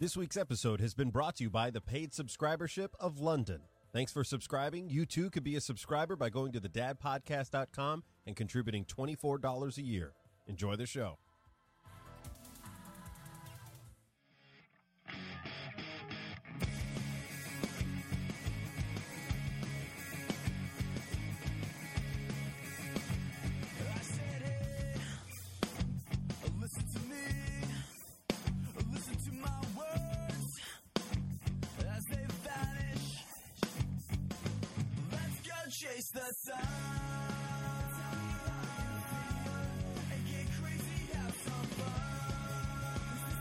This week's episode has been brought to you by the paid subscribership of London. Thanks for subscribing. You too could be a subscriber by going to thedadpodcast.com and contributing $24 a year. Enjoy the show. Chase the sun and get crazy, have some fun.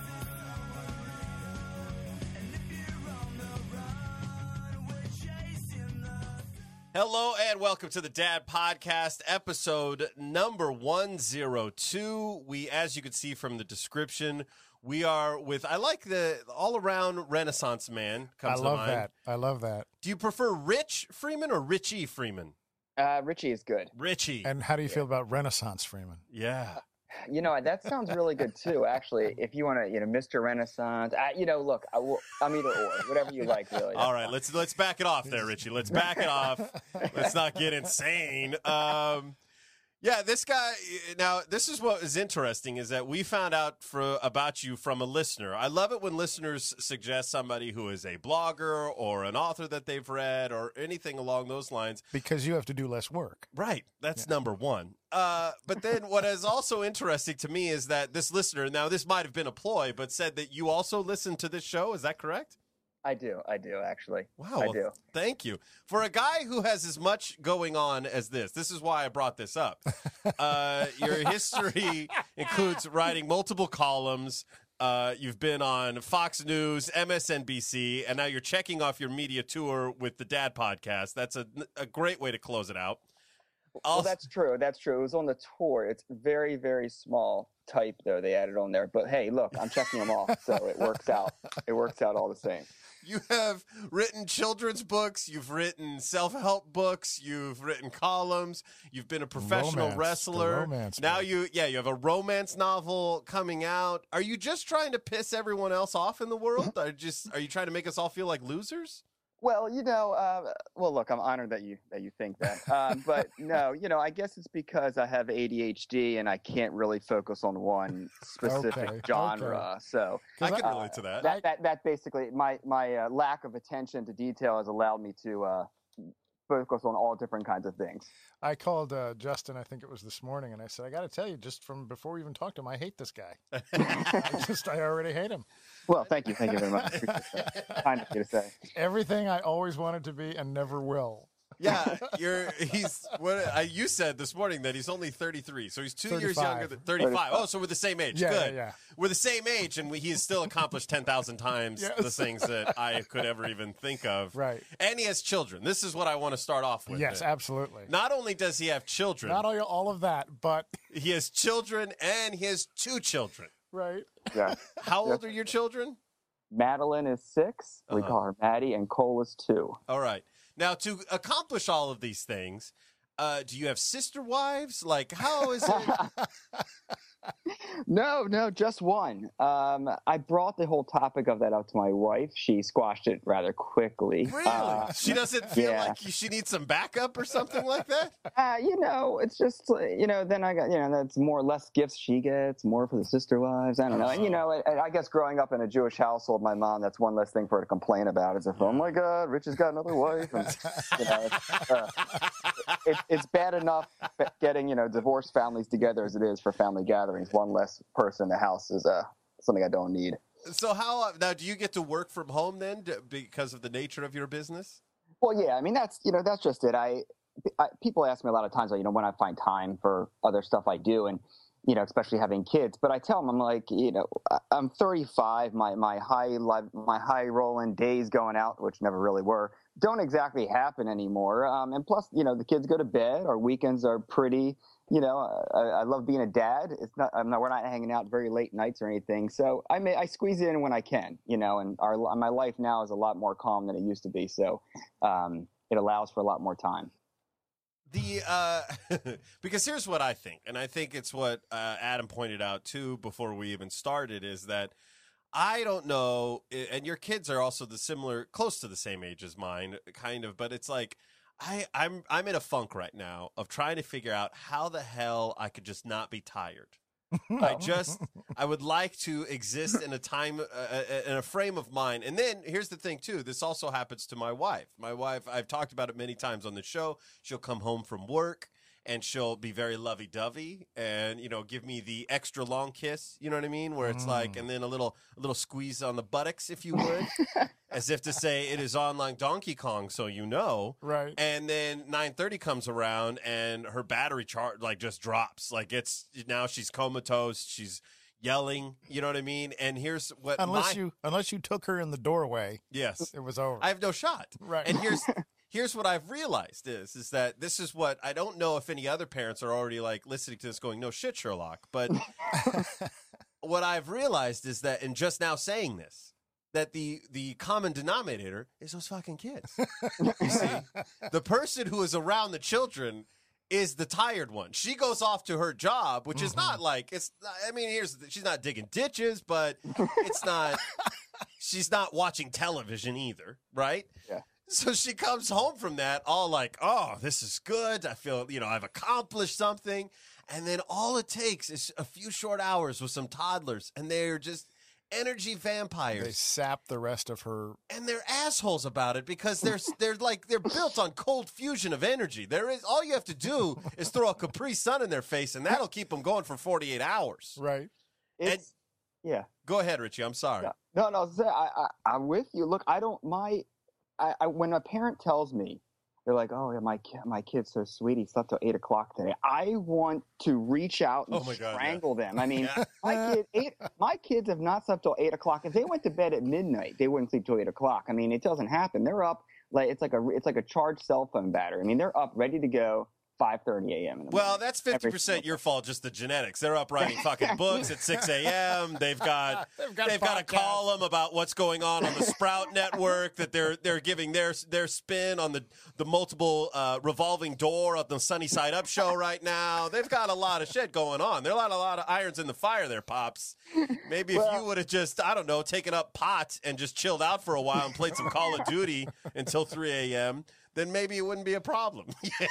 And if you're on the run, we're chasing the... Hello and welcome to the Dad Podcast, episode number 102. We, as you can see from the description, we are with, I like the all-around Renaissance man comes to mind. I love that. Do you prefer Rich Freeman or Richie Freeman? Richie is good. Richie. And how do you feel about Renaissance Freeman? Yeah. You know, that sounds really good too, actually. If you want to, Mr. Renaissance, look, I'm either or, whatever you like, really. All right, let's back it off there, Richie. Let's back it off. Let's not get insane. Yeah, this guy, now, this is what is interesting, is that we found out about you from a listener. I love it when listeners suggest somebody who is a blogger or an author that they've read or anything along those lines. Because you have to do less work. Right. That's number one. But then what is also interesting to me is that this listener, now this might have been a ploy, but said that you also listen to this show. Is that correct? I do, actually. Wow. I do. Thank you. For a guy who has as much going on as this is why I brought this up. Your history includes writing multiple columns. You've been on Fox News, MSNBC, and now you're checking off your media tour with the Dad Podcast. That's a great way to close it out. Well, that's true. That's true. It was on the tour. It's very, very small type, though. They added on there. But, hey, look, I'm checking them off, so it works out. It works out all the same. You have written children's books. You've written self-help books. You've written columms. You've been a professional wrestler. Now you have a romance novel coming out. Are you just trying to piss everyone else off in the world? Are you trying to make us all feel like losers? Well, look, I'm honored that you think that. But no, I guess it's because I have ADHD and I can't really focus on one specific genre. Okay. So I can relate to that. That basically my lack of attention to detail has allowed me to focus on all different kinds of things. I called Justin, I think it was this morning, and I said, I got to tell you, just from before we even talked to him, I hate this guy. I already hate him. Well, thank you very much. Kind of you to say. Everything I always wanted to be and never will. Yeah, you said this morning that he's only 33, so he's 2 years younger than 35. Oh, so we're the same age. Yeah, good. Yeah. We're the same age, and he has still accomplished 10,000 times the things that I could ever even think of. Right. And he has children. This is what I want to start off with. Yes, absolutely. Not only does he have children. Not all of that, but. He has children, and he has 2 children. Right. Yeah. How old are your children? Madeline is 6. We call her Maddie, and Cole is 2. All right. Now, to accomplish all of these things, do you have sister wives? Like, how is it? No, just one. I brought the whole topic of that up to my wife. She squashed it rather quickly. Really? She doesn't feel like she needs some backup or something like that? It's just, then I got, that's less gifts she gets, more for the sister wives. I don't know. And, I guess growing up in a Jewish household, my mom, that's one less thing for her to complain about. Is if, oh my God, Rich has got another wife. And, it's bad enough getting, divorced families together as it is for family gatherings. One less person in the house is something I don't need. So now do you get to work from home then because of the nature of your business? Well, yeah, I mean, that's just it. People ask me a lot of times, when I find time for other stuff I do, and, especially having kids, but I tell them, I'm like, I'm 35, my high rolling days going out, which never really were, don't exactly happen anymore. And plus, the kids go to bed. Our weekends are pretty, I love being a dad. We're not hanging out very late nights or anything. So I squeeze it in when I can, and my life now is a lot more calm than it used to be. So, it allows for a lot more time. Because here's what I think, and I think it's what Adam pointed out too before we even started, is that I don't know, and your kids are also close to the same age as mine, kind of. But it's like I'm in a funk right now of trying to figure out how the hell I could just not be tired. I would like to exist in a time, in a frame of mind. And then here's the thing too. This also happens to my wife. My wife, I've talked about it many times on the show. She'll come home from work and she'll be very lovey-dovey and, give me the extra long kiss. You know what I mean? Where it's like, and then a little squeeze on the buttocks, if you would, as if to say it is on like Donkey Kong. So, Right. And then 9:30 comes around and her battery charge just drops. Like now she's comatose. She's yelling. You know what I mean? And here's what Unless you took her in the doorway, yes, it was over. I have no shot. Right. And here's what I've realized is that this is what I don't know if any other parents are already like listening to this going, no shit, Sherlock. But what I've realized is that in just now saying this, that the common denominator is those fucking kids. You see, the person who is around the children is the tired one. She goes off to her job, which is not like she's not digging ditches, but it's not. She's not watching television either, right? Yeah. So she comes home from that all like, oh, this is good. I feel, I've accomplished something. And then all it takes is a few short hours with some toddlers, and they're just energy vampires. They sap the rest of her. And they're assholes about it because they're built on cold fusion of energy. All you have to do is throw a Capri Sun in their face, and that'll keep them going for 48 hours. Right. Yeah. Go ahead, Richie. I'm sorry. Yeah. No, I'm with you. Look, when a parent tells me, they're like, "Oh, yeah, my kid's so sweet. He slept till 8 o'clock today." I want to reach out and strangle them. I mean, my kids have not slept till 8 o'clock. If they went to bed at midnight, they wouldn't sleep till 8 o'clock. I mean, it doesn't happen. They're up like it's like a charged cell phone battery. I mean, they're up ready to go 5:30 a.m. in the Well, morning. that's 50% your fault, just the genetics. They're up writing fucking books at 6 a.m. They've got a column about what's going on the Sprout Network that they're giving their spin on the multiple revolving door of the Sunny Side Up show right now. They've got a lot of shit going on. There are a lot of irons in the fire there, Pops. Maybe if you would have just, I don't know, taken up pot and just chilled out for a while and played some Call of Duty until 3 a.m., then maybe it wouldn't be a problem.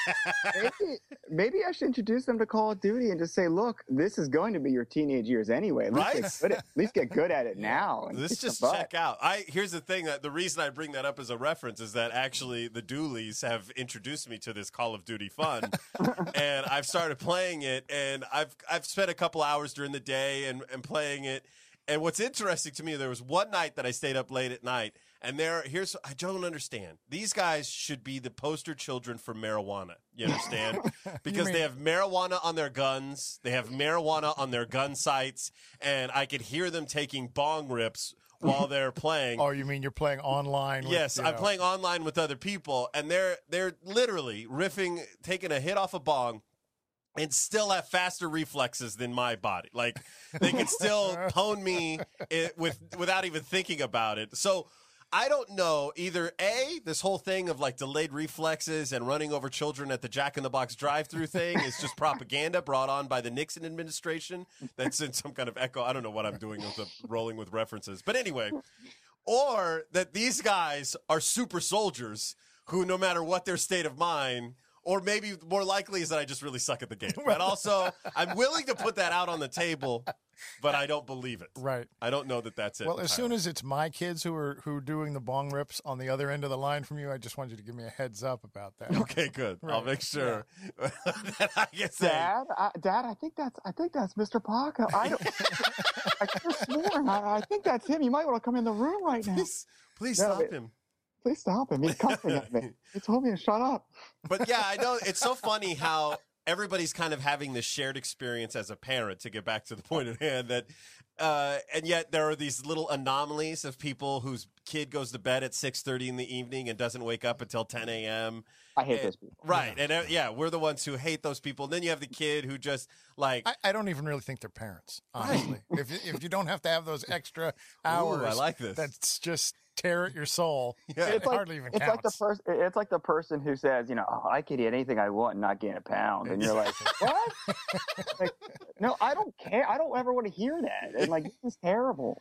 Maybe I should introduce them to Call of Duty and just say, look, this is going to be your teenage years anyway. At least get good at it now. And let's just check out. Here's the thing, that the reason I bring that up as a reference is that actually the Dooleys have introduced me to this Call of Duty fun. And I've started playing it, and I've spent a couple hours during the day and playing it. And what's interesting to me, there was one night that I stayed up late at night, and I don't understand. These guys should be the poster children for marijuana. You understand? Because they have marijuana on their guns. They have marijuana on their gun sights. And I could hear them taking bong rips while they're playing. Oh, you mean you're playing online? Yes, I'm playing online with other people. And they're literally riffing, taking a hit off a bong, and still have faster reflexes than my body. Like, they can still pwn me without even thinking about it. So I don't know, either A, this whole thing of like delayed reflexes and running over children at the Jack in the Box drive-thru thing is just propaganda brought on by the Nixon administration. That's in some kind of echo. I don't know what I'm doing with rolling with references. But anyway, or that these guys are super soldiers who, no matter what their state of mind, or maybe more likely is that I just really suck at the game. But also, I'm willing to put that out on the table, but I don't believe it. Right. I don't know that that's it. Well, as soon as it's my kids who are doing the bong rips on the other end of the line from you, I just want you to give me a heads up about that. Okay, good. Right. I'll make sure. Yeah. Dad, I think that's Mr. Paco. I could have sworn. I think that's him. You might want to come in the room right now. Please stop him. Please stop him. He's cussing at me. He told me to shut up. But yeah, I know it's so funny how everybody's kind of having this shared experience as a parent, to get back to the point at hand, that and yet there are these little anomalies of people whose kid goes to bed at 6:30 in the evening and doesn't wake up until 10 a.m. I hate those people. Right. Yeah. And we're the ones who hate those people. And then you have the kid who just like... I don't even really think they're parents, honestly. Right. If you don't have to have those extra hours, ooh, I like this. That's just tear at your soul. Yeah. It hardly even counts. It's like the person who says, I could eat anything I want and not gain a pound. And you're like, what? Like, no, I don't care. I don't ever want to hear that. And like, this is terrible.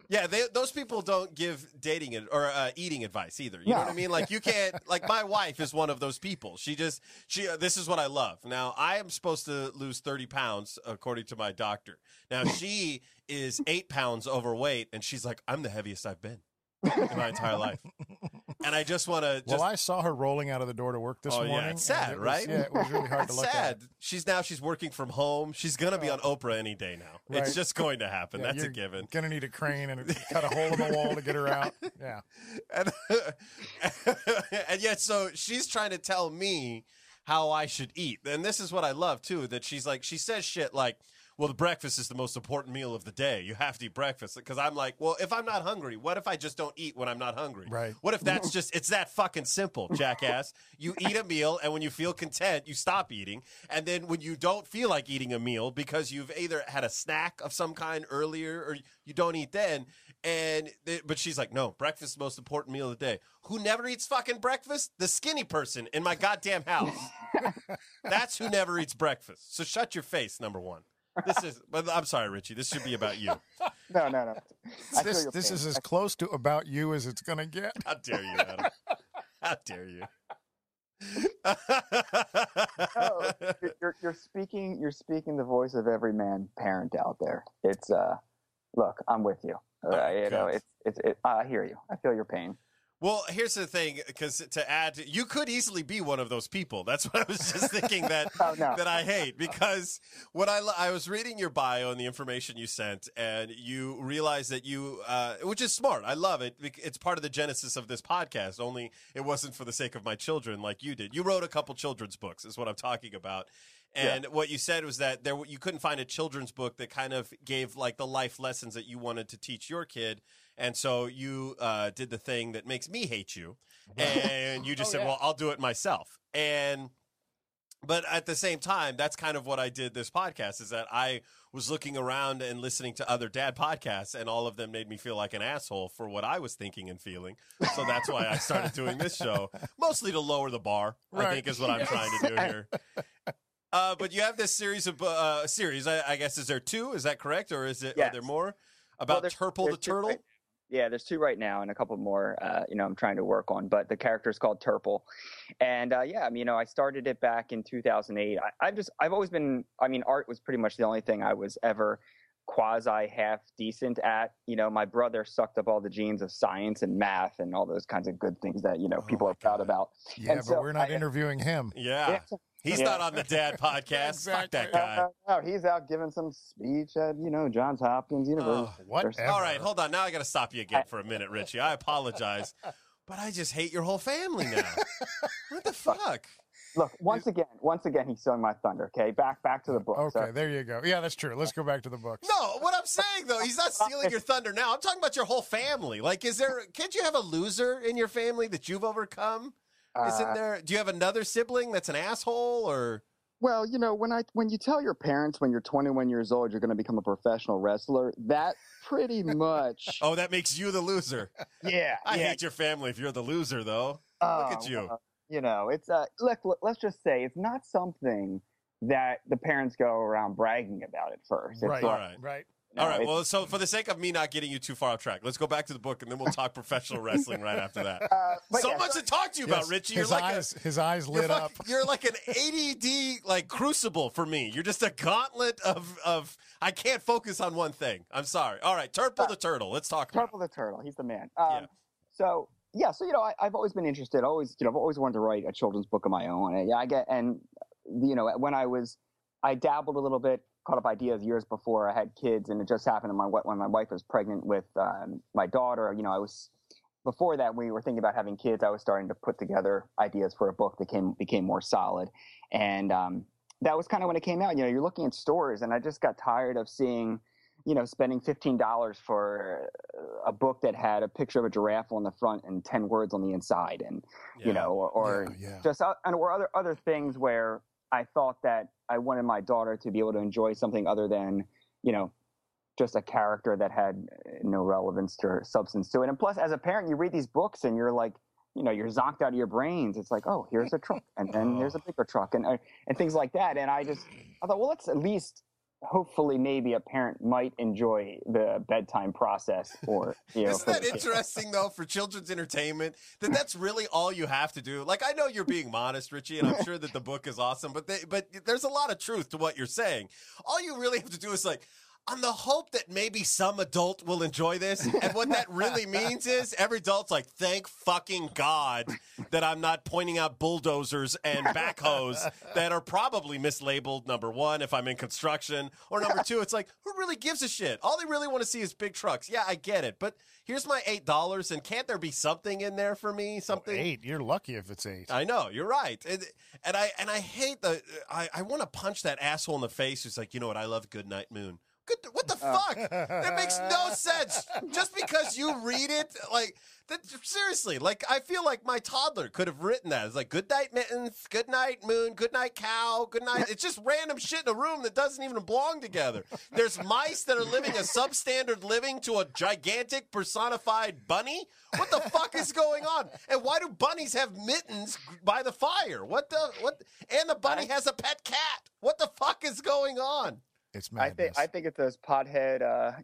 Yeah, those people don't give dating or eating advice either. You know No. what I mean? Like you can't. Like my wife is one of those people. She this is what I love. Now I am supposed to lose 30 pounds according to my doctor. Now she is 8 pounds overweight, and she's like, I'm the heaviest I've been in my entire life. And I just want to. Well, I saw her rolling out of the door to work this morning. Yeah, it's sad, and it was- right? Yeah, it was really hard to It's look sad. at. She's working from home. She's gonna be on Oprah any day now. Right. It's just going to happen. Yeah, That's a you're given. Gonna need a crane and cut a hole in the wall to get her out. Yeah. And, and yet, so she's trying to tell me how I should eat. And this is what I love too, that she says shit like, well, the breakfast is the most important meal of the day. You have to eat breakfast. Because I'm like, well, if I'm not hungry, what if I just don't eat when I'm not hungry? Right. What if it's that fucking simple, jackass? You eat a meal, and when you feel content, you stop eating. And then when you don't feel like eating a meal because you've either had a snack of some kind earlier or you don't eat then. But she's like, no, breakfast is the most important meal of the day. Who never eats fucking breakfast? The skinny person in my goddamn house. That's who never eats breakfast. So shut your face, number one. But I'm sorry, Richie. This should be about you. No. I feel your This pain. is as close to about you as it's gonna get. How dare you, Adam? How dare you? No, you're speaking the voice of every man parent out there. It's look, I'm with you. You know, I hear you. I feel your pain. Well, here's the thing, because to add, you could easily be one of those people. That's what I was just thinking that Oh, no. that I hate, because what I was reading your bio and the information you sent, and you realize that you, which is smart. I love it. It's part of the genesis of this podcast. Only it wasn't for the sake of my children like you did. You wrote a couple children's books, is what I'm talking about. And what you said was that you couldn't find a children's book that kind of gave like the life lessons that you wanted to teach your kid. And so you did the thing that makes me hate you. And you just said, well, I'll do it myself. But at the same time, that's kind of what I did this podcast, is that I was looking around and listening to other dad podcasts, and all of them made me feel like an asshole for what I was thinking and feeling. So that's why I started doing this show, mostly to lower the bar, I think is what I'm trying to do here. But you have this series of I guess, is there two? Is that correct? Or are there more? About Turple the Turtle? There's two right now and a couple more, I'm trying to work on, but the character is called Turple. And I started it back in 2008. I've always been, art was pretty much the only thing I was ever quasi half decent at. My brother sucked up all the genes of science and math and all those kinds of good things that, people are proud about. Yeah, and but so we're not interviewing him. Yeah. He's not on the dad podcast. Fuck that guy. No, he's out giving some speech at, Johns Hopkins University. Whatever. All right, hold on. Now I got to stop you again for a minute, Richie. I apologize. But I just hate your whole family now. What the fuck? Look, once again, he's stealing my thunder. Okay, back to the book. Okay, there you go. Yeah, that's true. Let's go back to the books. No, what I'm saying though, he's not stealing your thunder now. I'm talking about your whole family. Like, can't you have a loser in your family that you've overcome? Isn't there? Do you have another sibling that's an asshole, or? Well, when you tell your parents when you're 21 years old you're going to become a professional wrestler, that pretty much. Oh, that makes you the loser. Yeah, I hate your family if you're the loser, though. Look at you. It's let's just say it's not something that the parents go around bragging about at first. It's Right, All right. All right. it's- Well, so for the sake of me not getting you too far off track, let's go back to the book, and then we'll talk professional wrestling right after that. but So yeah, much to talk to you about, Richie. His eyes lit up. You're like an ADD like crucible for me. You're just a gauntlet of I can't focus on one thing. I'm sorry. All right, Turple the Turtle. Let's talk about Turtle the Turtle. He's the man. Yeah. So I've always been interested. I've always wanted to write a children's book of my own. When I dabbled a little bit, caught up ideas years before I had kids, and it just happened when my wife was pregnant with my daughter. Before that, we were thinking about having kids. I was starting to put together ideas for a book that became more solid, and that was kind of when it came out. You're looking at stores, and I just got tired of seeing, spending $15 for a book that had a picture of a giraffe on the front and 10 words on the inside, and just or other things where I thought that I wanted my daughter to be able to enjoy something other than, just a character that had no relevance to her substance to it. And plus, as a parent, you read these books and you're like, you're zonked out of your brains. It's like, oh, here's a truck, and then there's a bigger truck, and things like that. And I thought, well, let's at least hopefully maybe a parent might enjoy the bedtime process, or Isn't for that the kids. interesting, though, for children's entertainment, that that's really all you have to do? Like, I know you're being modest, Richie, and I'm sure that the book is awesome, but there's a lot of truth to what you're saying. All you really have to do is, like, on the hope that maybe some adult will enjoy this. And what that really means is every adult's like, thank fucking God that I'm not pointing out bulldozers and backhoes that are probably mislabeled, number one, if I'm in construction, or number two, it's like, who really gives a shit? All they really want to see is big trucks. Yeah, I get it. But here's my $8, and can't there be something in there for me? Something? 8. You're lucky if it's 8. I know, you're right. And I hate I want to punch that asshole in the face who's like, you know what, I love Goodnight Moon. What the fuck? That makes no sense. Just because you read it, like, that, seriously, like, I feel like my toddler could have written that. It's like, good night, mittens, good night, moon, good night, cow, good night. It's just random shit in a room that doesn't even belong together. There's mice that are living a substandard living to a gigantic personified bunny. What the fuck is going on? And why do bunnies have mittens by the fire? What? And the bunny has a pet cat. What the fuck is going on? It's I madness. think it's those pothead,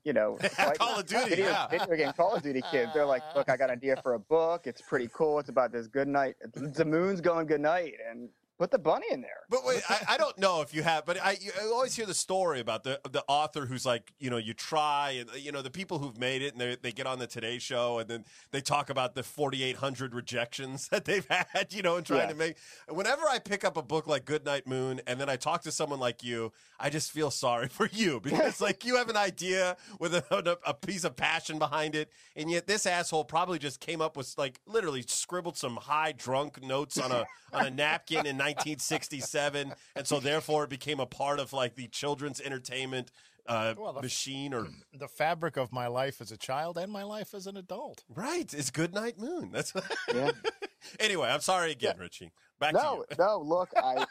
Call of Duty, yeah. video game Call of Duty kids. They're like, look, I got an idea for a book. It's pretty cool. It's about this good night. The moon's going good night, and put the bunny in there. But wait, I don't know if you have, but you always hear the story about the author who's like, you know, you try, and, you know, the people who've made it, and they get on the Today Show, and then they talk about the 4,800 rejections that they've had, you know, and trying to make. Whenever I pick up a book like Goodnight Moon, and then I talk to someone like you, I just feel sorry for you, because like you have an idea with a piece of passion behind it, and yet this asshole probably just came up with, like, literally scribbled some high drunk notes on a napkin in 1967, and so therefore it became a part of, like, the children's entertainment machine. Or the fabric of my life as a child and my life as an adult. right, it's Goodnight Moon. That's Yeah. Anyway, I'm sorry again, Richie. Back to No, you. no. Look,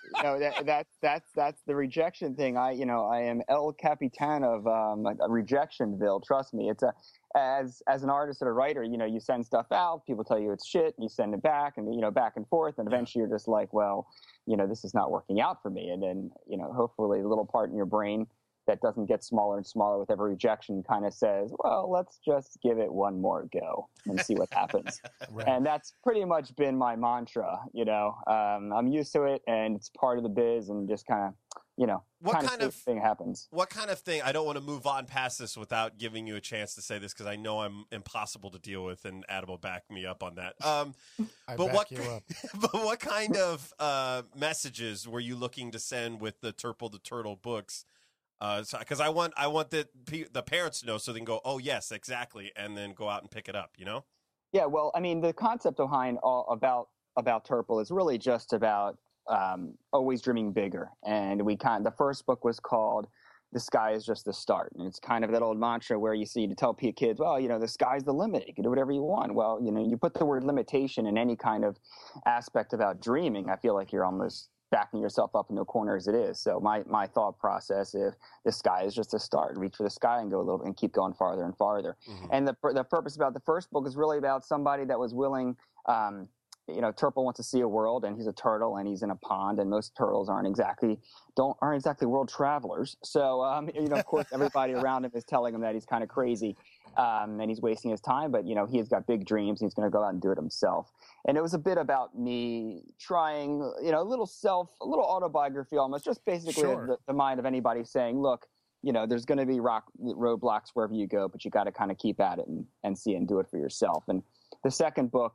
that's the rejection thing. I am El Capitan of Rejectionville. Trust me. It's as an artist and a writer, you know, you send stuff out, people tell you it's shit, and you send it back, and, you know, back and forth, and eventually you're just like, well, you know, this is not working out for me. And then, you know, hopefully a little part in your brain that doesn't get smaller and smaller with every rejection kind of says, well, let's just give it one more go and see what happens. Right. And that's pretty much been my mantra, you know. I'm used to it, and it's part of the biz, and just kind of, you know, What kind kind of of- thing happens. What kind of thing? I don't want to move on past this without giving you a chance to say this, because I know I'm impossible to deal with, and Adam will back me up on that. I but back what, you up. but what kind of messages were you looking to send with the Turple the Turtle books? Because I want the parents to know, so they can go, oh yes, exactly, and then go out and pick it up. You know? Yeah, well, I mean, the concept behind about Turple is really just about always dreaming bigger. And the first book was called "The Sky Is Just the Start," and it's kind of that old mantra where you see to tell kids, well, you know, the sky's the limit. You can do whatever you want. Well, you know, you put the word limitation in any kind of aspect about dreaming, I feel like you're almost backing yourself up into a corner as it is. So my thought process, if the sky is just a start, reach for the sky and go a little and keep going farther and farther. Mm-hmm. And the purpose about the first book is really about somebody that was willing, you know, Turple wants to see a world, and he's a turtle, and he's in a pond, and most turtles aren't exactly world travelers. So, you know, of course, everybody around him is telling him that he's kind of crazy, and he's wasting his time. But, you know, he's got big dreams, and he's going to go out and do it himself. And it was a bit about me trying, you know, a little autobiography almost, just basically Sure. the mind of anybody saying, look, you know, there's going to be roadblocks wherever you go, but you got to kind of keep at it and see and do it for yourself. And the second book,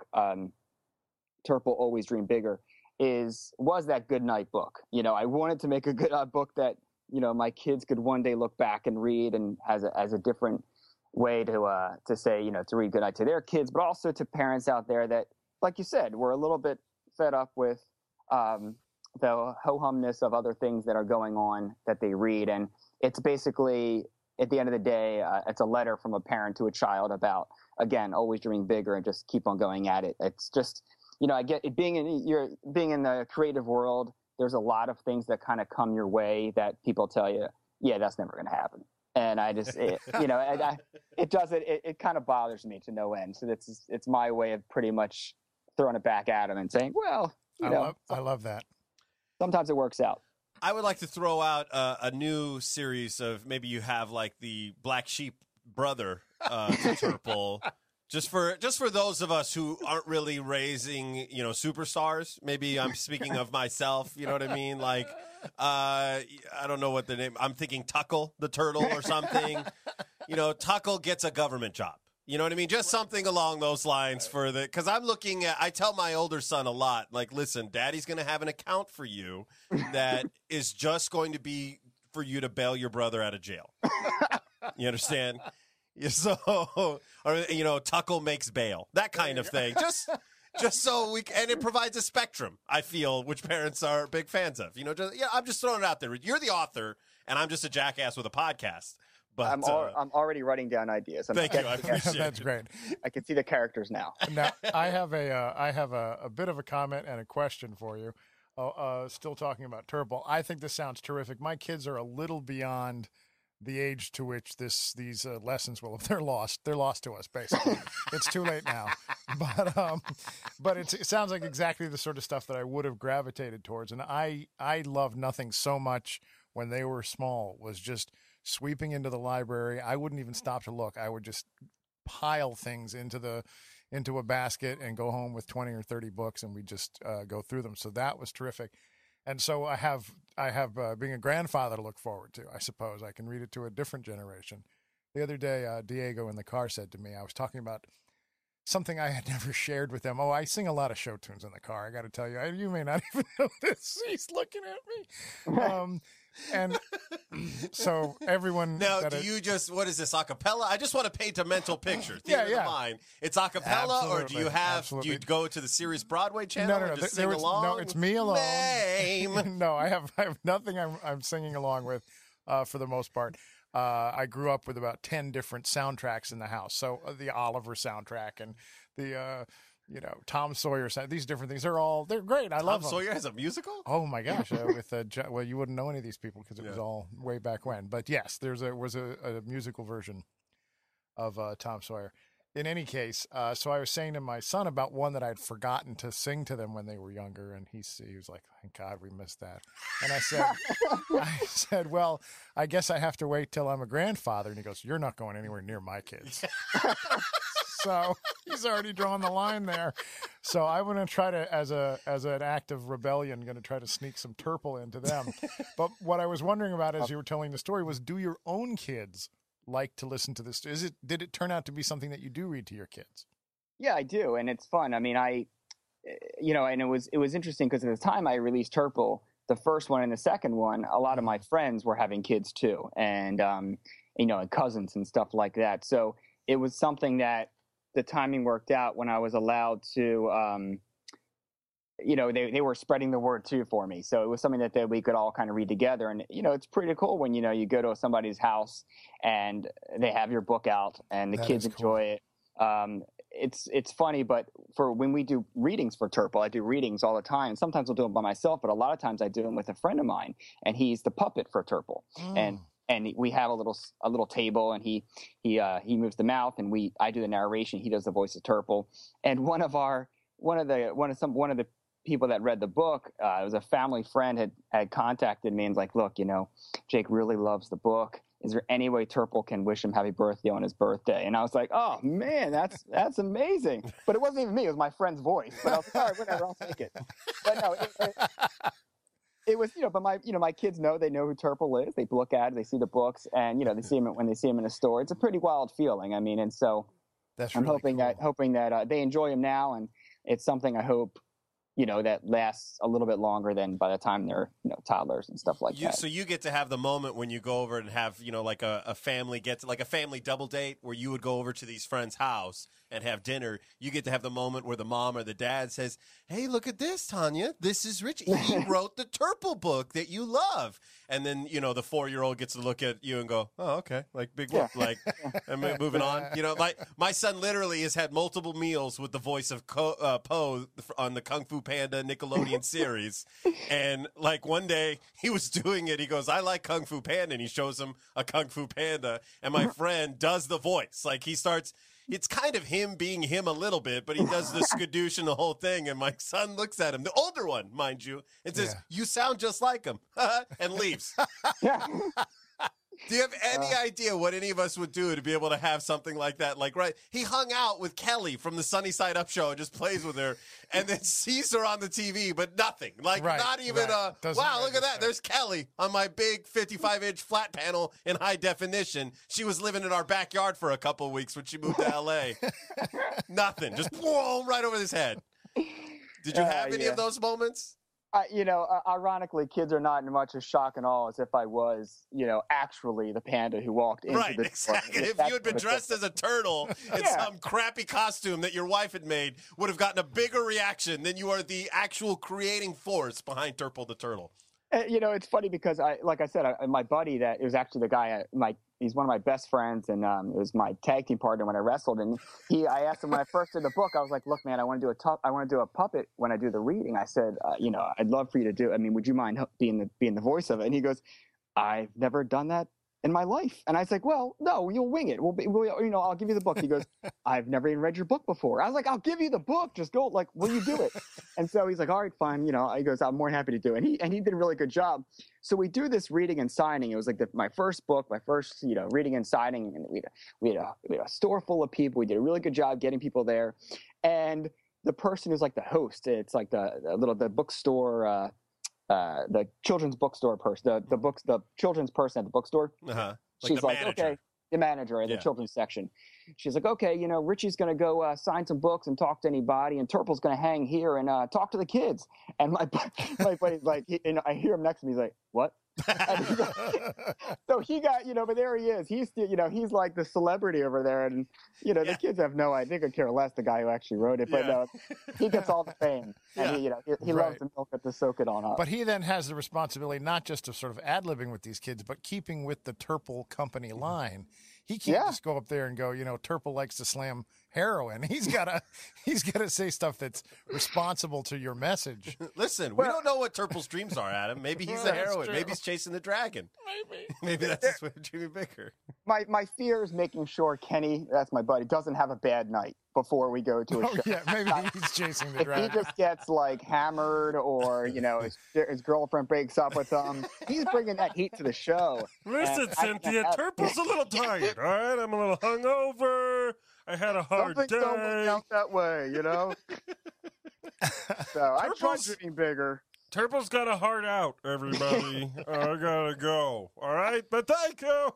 Turple Always Dream Bigger, was that good night book. You know, I wanted to make a good book that, you know, my kids could one day look back and read, and as a different way to say, you know, to read good night to their kids, but also to parents out there that, like you said, we're a little bit fed up with the ho-humness of other things that are going on that they read. And it's basically, at the end of the day, it's a letter from a parent to a child about, again, always dreaming bigger and just keep on going at it. It's just, you know, I get it, being in the creative world, there's a lot of things that kind of come your way that people tell you, yeah, that's never going to happen. And I just, you know, it kind of bothers me to no end. So it's my way of pretty much throwing it back at them and saying, well, you know, I love that. sometimes it works out. I would like to throw out a new series of maybe you have like the Black Sheep brother to Turple. Just for those of us who aren't really raising, superstars. Maybe I'm speaking of myself. You know what I mean? Like, I don't know what the name. I'm thinking Tuckle the turtle or something. Tuckle gets a government job. You know what I mean? Just something along those lines because I'm looking at, I tell my older son a lot, like, listen, daddy's going to have an account for you that is just going to be for you to bail your brother out of jail. You understand? So, or, Tuckle makes bail, that kind of thing. Just so and it provides a spectrum, I feel, which parents are big fans of. I'm just throwing it out there. You're the author, and I'm just a jackass with a podcast. But I'm already writing down ideas. Thank you. I appreciate it. That's great. I can see the characters now. Now, I have a bit of a comment and a question for you. Still talking about Turple. I think this sounds terrific. My kids are a little beyond the age to which these lessons will, if they're lost to us, basically. It's too late now. But it sounds like exactly the sort of stuff that I would have gravitated towards. And I loved nothing so much when they were small was just sweeping into the library. I wouldn't even stop to look. I would just pile things into a basket and go home with 20 or 30 books, and we just go through them. So that was terrific. And so I have being a grandfather to look forward to, I suppose. I can read it to a different generation. The other day, Diego in the car said to me, I was talking about something I had never shared with them. Oh, I sing a lot of show tunes in the car. I got to tell you, you may not even know this. He's looking at me. And so everyone. Now, you just, what is this, a cappella? I just want to paint a mental picture. Theater of the mind. It's a cappella, or do you go to the Sirius Broadway channel and just sing along? No, it's me alone. Name. No, I have nothing I'm singing along with for the most part. I grew up with about 10 different soundtracks in the house. So the Oliver soundtrack and the Tom Sawyer sound, these different things. They're great. I love them. Tom Sawyer has a musical? Oh my gosh! Well, you wouldn't know any of these people because it was all way back when. But yes, was a musical version of Tom Sawyer. In any case, so I was saying to my son about one that I'd forgotten to sing to them when they were younger, and he was like, "Thank God we missed that." And I said, "Well, I guess I have to wait till I'm a grandfather." And he goes, "You're not going anywhere near my kids." So he's already drawn the line there. So I'm going to try to, as an act of rebellion, going to try to sneak some Turple into them. But what I was wondering about as you were telling the story was, do your own kids like to listen to this? Did it turn out to be something that you do read to your kids? Yeah, I do, and it's fun. I mean, and it was interesting because at the time I released Turple, the first one and the second one, a lot of my friends were having kids too, and and cousins and stuff like that. So it was something that the timing worked out when I was allowed to. They were spreading the word too for me. So it was something that we could all kind of read together. And, it's pretty cool when, you go to somebody's house and they have your book out and the kids enjoy it. It's funny, but for when we do readings for Turple, I do readings all the time. Sometimes I'll do them by myself, but a lot of times I do them with a friend of mine, and he's the puppet for Turple. And we have a little table, and he moves the mouth, and I do the narration. He does the voice of Turple. And one of the people that read the book, it was a family friend had contacted me and was like, "Look, Jake really loves the book. Is there any way Turple can wish him happy birthday on his birthday?" And I was like, "Oh man, that's amazing." But it wasn't even me; it was my friend's voice. But I was like, "All right, whatever, I'll take it." But no, it was, but my kids they know who Turple is. They look at it, they see the books, and they see him when they see him in a store. It's a pretty wild feeling. I mean, and so I'm hoping that they enjoy him now, and it's something I hope that lasts a little bit longer than by the time they're, toddlers and stuff like that. So you get to have the moment when you go over and have, like a family like a family double date where you would go over to these friends' house and have dinner. You get to have the moment where the mom or the dad says, "Hey, look at this, Tanya. This is Rich. He wrote the Turple book that you love." And then, the 4-year-old gets to look at you and go, "Oh, okay. Like, big whoop." Like, I'm moving on. Like my son literally has had multiple meals with the voice of Po on the Kung Fu Panda Nickelodeon series. And like one day he was doing it. He goes, "I like Kung Fu Panda." And he shows him a Kung Fu Panda. And my friend does the voice. Like he starts it's kind of him being him a little bit, but he does the skadoosh and the whole thing. And my son looks at him, the older one, mind you, and says, "You sound just like him," and leaves. Yeah. Do you have any idea what any of us would do to be able to have something like that? Like, right, he hung out with Kelly from the Sunny Side Up show and just plays with her, and then sees her on the TV, but nothing. Like, not even wow, look at that. There's Kelly on my big 55-inch flat panel in high definition. She was living in our backyard for a couple of weeks when she moved to L.A. Nothing. Just boom, right over his head. Did you have any of those moments? Ironically, kids are not in much of shock and awe as if I was, actually the panda who walked into right, the exactly. If you had been dressed as a turtle in some crappy costume that your wife had made, would have gotten a bigger reaction than you are the actual creating force behind Turple the Turtle. It's funny because like I said, my buddy it was actually the guy, he's one of my best friends, and it was my tag team partner when I wrestled. And I asked him when I first did the book, I was like, "Look, man, I want to do a puppet when I do the reading." I said, "I'd love for you to do. I mean, would you mind being the voice of it?" And he goes, "I've never done that in my life." And I was like, "Well, no, you'll wing it. I'll give you the book." He goes, "I've never even read your book before." I was like, "I'll give you the book. Just go. Like, will you do it?" And so he's like, "All right, fine." He goes, "I'm more than happy to do it." And he did a really good job. So we do this reading and signing. It was like my first book, my first, reading and signing. And we had a store full of people. We did a really good job getting people there. And the person who's like the host, it's like the bookstore, the children's bookstore person, the children's person at the bookstore. Uh-huh. She's like, "Okay," the manager at the children's section. She's like, "Okay, Richie's going to go sign some books and talk to anybody, and Turple's going to hang here and talk to the kids." And my buddy's like, I hear him next to me. He's like, "What?" So he got, but there he is. He's still, he's like the celebrity over there, and the kids have no idea. They could care less the guy who actually wrote it, but he gets all the fame, and he loves to milk it to soak it on up. But he then has the responsibility not just of sort of ad-libbing with these kids, but keeping with the Turple company line. He can't just go up there and go, Turple likes to slam heroin. He's gotta say stuff that's responsible to your message. Listen, we don't know what Turple's dreams are, Adam. Maybe he's the heroine. Maybe he's chasing the dragon. Maybe that's his way of dreaming bigger. My fear is making sure Kenny, that's my buddy, doesn't have a bad night before we go to a show. Yeah, maybe he's chasing the dragon. If he just gets like hammered, or his girlfriend breaks up with him, he's bringing that heat to the show. Listen, Cynthia, Turple's a little tired. All right, I'm a little hungover. I had a hard day. Something don't work out that way, So I tried dreaming bigger. Turple's got a heart out, everybody. I gotta go. All right, but thank you.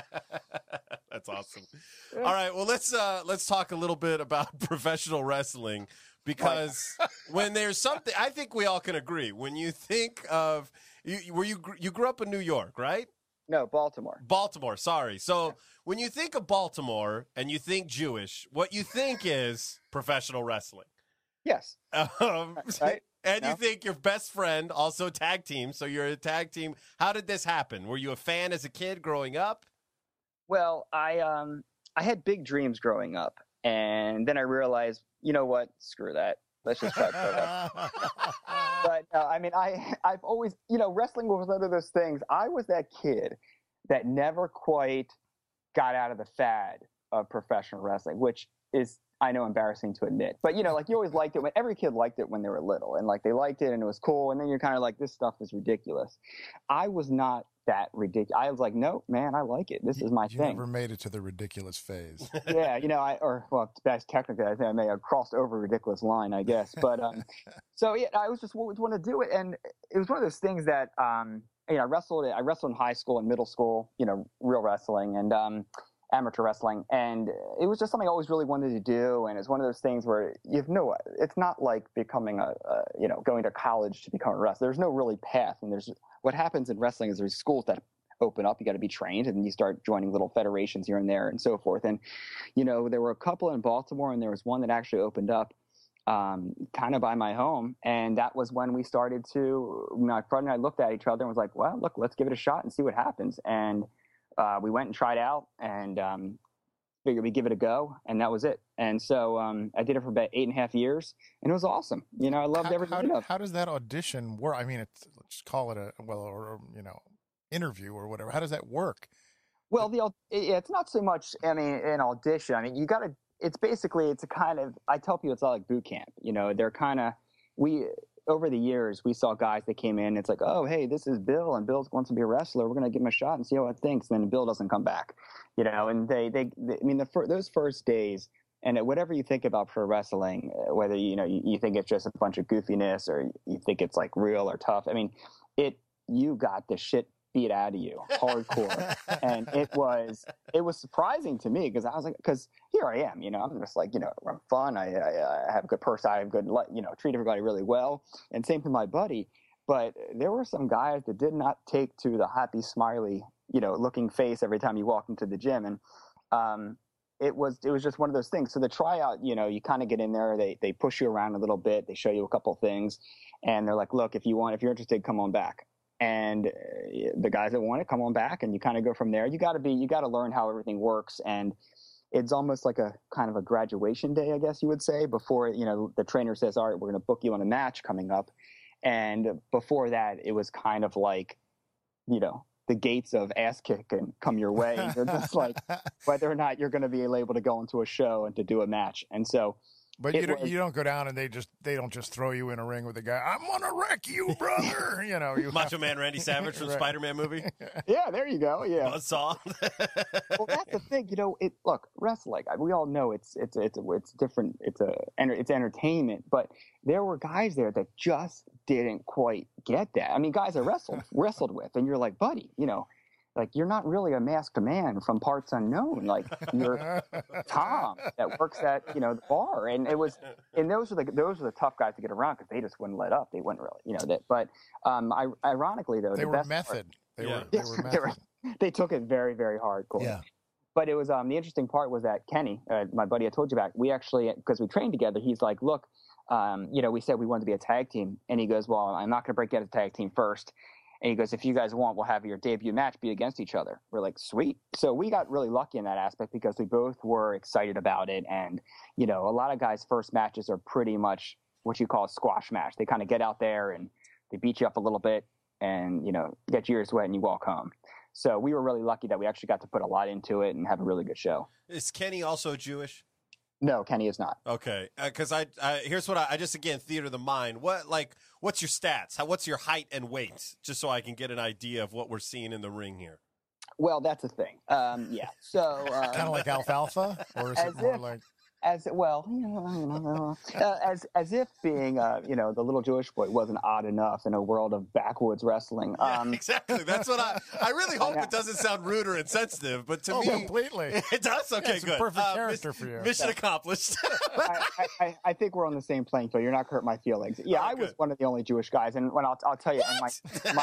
That's awesome. All right, well let's talk a little bit about professional wrestling, because when there's something, I think we all can agree. When you think of you grew up in New York, right? No, Baltimore. Baltimore, sorry. So when you think of Baltimore and you think Jewish, what you think is professional wrestling. Yes. Right? And you think your best friend, also tag team, so you're a tag team. How did this happen? Were you a fan as a kid growing up? Well, I had big dreams growing up, and then I realized, you know what? Screw that. Let's just try pro wrestling. But I've always, wrestling was one of those things. I was that kid that never quite got out of the fad of professional wrestling, which is, I know, embarrassing to admit. But, you always liked it. When every kid liked it when they were little, and they liked it and it was cool. And then you're kind of like, this stuff is ridiculous. I was not that ridiculous. I was like, no, man, I like it. This is my thing. You never made it to the ridiculous phase. Yeah, that's technically, I think I may have crossed over a ridiculous line, I guess. But I was just want to do it, and it was one of those things that I wrestled in high school and middle school, real wrestling and amateur wrestling, and it was just something I always really wanted to do. And it's one of those things where it's not like becoming going to college to become a wrestler. There's no really path, and what happens in wrestling is there's schools that open up, you got to be trained, and you start joining little federations here and there and so forth. And there were a couple in Baltimore, and there was one that actually opened up kind of by my home, and that was when we started to, my friend and I looked at each other and was like, well, look, let's give it a shot and see what happens. And we went and tried out, and figured we'd give it a go, and that was it. And so I did it for about 8.5 years, and it was awesome. I loved everything. How does that audition work? I mean, let's call it interview or whatever. How does that work? Well, it's not so much, an audition. You got to, it's basically, it's a kind of, I tell people it's all like boot camp. You know, they're kind of, over the years, we saw guys that came in. It's like, oh, hey, this is Bill, and Bill wants to be a wrestler. We're going to give him a shot and see how it thinks. And then Bill doesn't come back, you know. And they I mean, those first days, and whatever you think about pro wrestling, whether you think it's just a bunch of goofiness or you think it's like real or tough. I mean, you got the shit beat out of you hardcore, and it was surprising to me because I was like, because here I am, you know, I'm just like, you know, I'm fun, I have a good person, I have good, you know, treat everybody really well, and same for my buddy. But there were some guys that did not take to the happy, smiley, you know, looking face every time you walked into the gym, and it was just one of those things. So the tryout, you know, you kind of get in there, they push you around a little bit, they show you a couple things, and they're like, look, if you're interested, come on back. And the guys that want it, come on back, and you kind of go from there. You got to learn how everything works, and it's almost like a kind of a graduation day, I guess you would say, before, you know, the trainer says, all right, we're going to book you on a match coming up. And before that, it was kind of like, you know, the gates of ass kicking come your way. You're just like, whether or not you're going to be able to go into a show and to do a match. And so, but you don't go down and they don't just throw you in a ring with a guy. I'm gonna wreck you, brother. You know, Macho Man Randy Savage from Right. Spider-Man movie. yeah, there you go. Yeah. Buzzsaw. Well, that's the thing. You know, look, wrestling. We all know it's different. It's entertainment. But there were guys there that just didn't quite get that. I mean, guys I wrestled with, and you're like, buddy, you know, like, you're not really a masked man from parts unknown. Like, you're Tom that works at, you know, the bar. And those are the tough guys to get around because they just wouldn't let up. They wouldn't really, you know, that. But ironically, though, they the were best method. They Yeah. were method. they took it very, very hardcore. Yeah. But it was the interesting part was that Kenny, my buddy I told you about, we actually, because we trained together, he's like, look, you know, we said we wanted to be a tag team. And he goes, well, I'm not going to break out a tag team first. And he goes, if you guys want, we'll have your debut match be against each other. We're like, sweet. So we got really lucky in that aspect because we both were excited about it. And, you know, a lot of guys' first matches are pretty much what you call a squash match. They kind of get out there and they beat you up a little bit and, you know, get your ears wet and you walk home. So we were really lucky that we actually got to put a lot into it and have a really good show. Is Kenny also Jewish? No, Kenny is not. Okay, because here's what I just, again, theater of the mind. What's your stats? What's your height and weight? Just so I can get an idea of what we're seeing in the ring here. Well, that's a thing. Yeah. So Kind of like alfalfa, or is it As more if- like? as well, you know, as if being you know, the little Jewish boy wasn't odd enough in a world of backwoods wrestling. Yeah, exactly. That's what I really hope it doesn't sound rude or insensitive, but to Oh, me, completely. it does. Okay, it's a good. perfect character for you. Mission accomplished. I think we're on the same playing field. You're not hurt my feelings. Yeah, Oh, I was good. one of the only Jewish guys, and when I'll tell you, and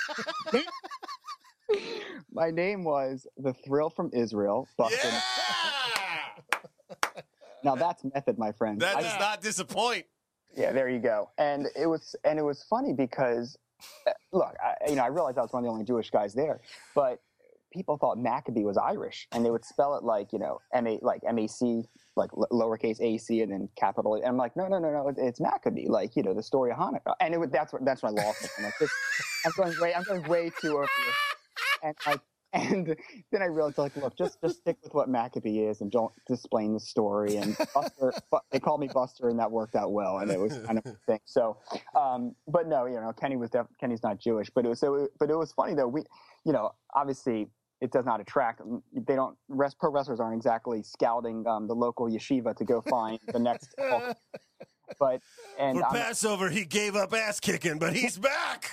my name was the Thrill from Israel, Buxton. Yeah, Now that's method, my friend. that does not disappoint. Yeah, there you go. And it was funny because, look, I realized I was one of the only Jewish guys there, but people thought Maccabee was Irish, and they would spell it like, you know, M-A-C, like lowercase a-C and then capital. And I'm like, no, it's Maccabee, like, you know, the story of Hanukkah. And that's when I lost it. I'm like, I'm going way too over here. And then I realized, like, look, just stick with what Maccabee is and don't explain the story. And Buster, they called me Buster, and that worked out well. And it was kind of a thing. So, but no, you know, Kenny's not Jewish, but it was funny though. We, you know, obviously it does not attract. They don't. Pro wrestlers aren't exactly scouting the local yeshiva to go find the next. But For Passover, he gave up ass kicking, but he's back.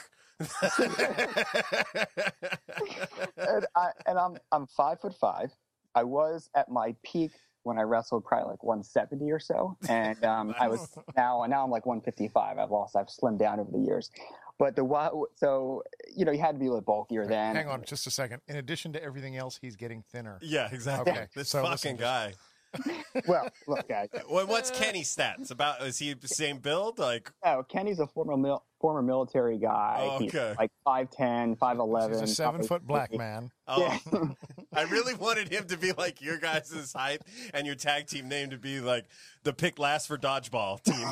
and I'm 5'5". I was at my peak when I wrestled probably like 170 or so, and I was now I'm like 155. I've slimmed down over the years, but so you know, you had to be a little bulkier then. Hang on just a second. In addition to everything else, he's getting thinner. Yeah, exactly. Okay, This so fucking listen, guy. Well, look, guys. What's Kenny's stats? About, is he the same build? Like, No, Kenny's a former military guy. Oh, He's okay. like 5'10", 5'11". He's a 7-foot black man. oh, Yeah. I really wanted him to be like your guys' height and your tag team name to be like the Pick Last for Dodgeball team.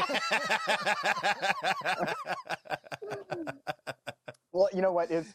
Well, you know what? It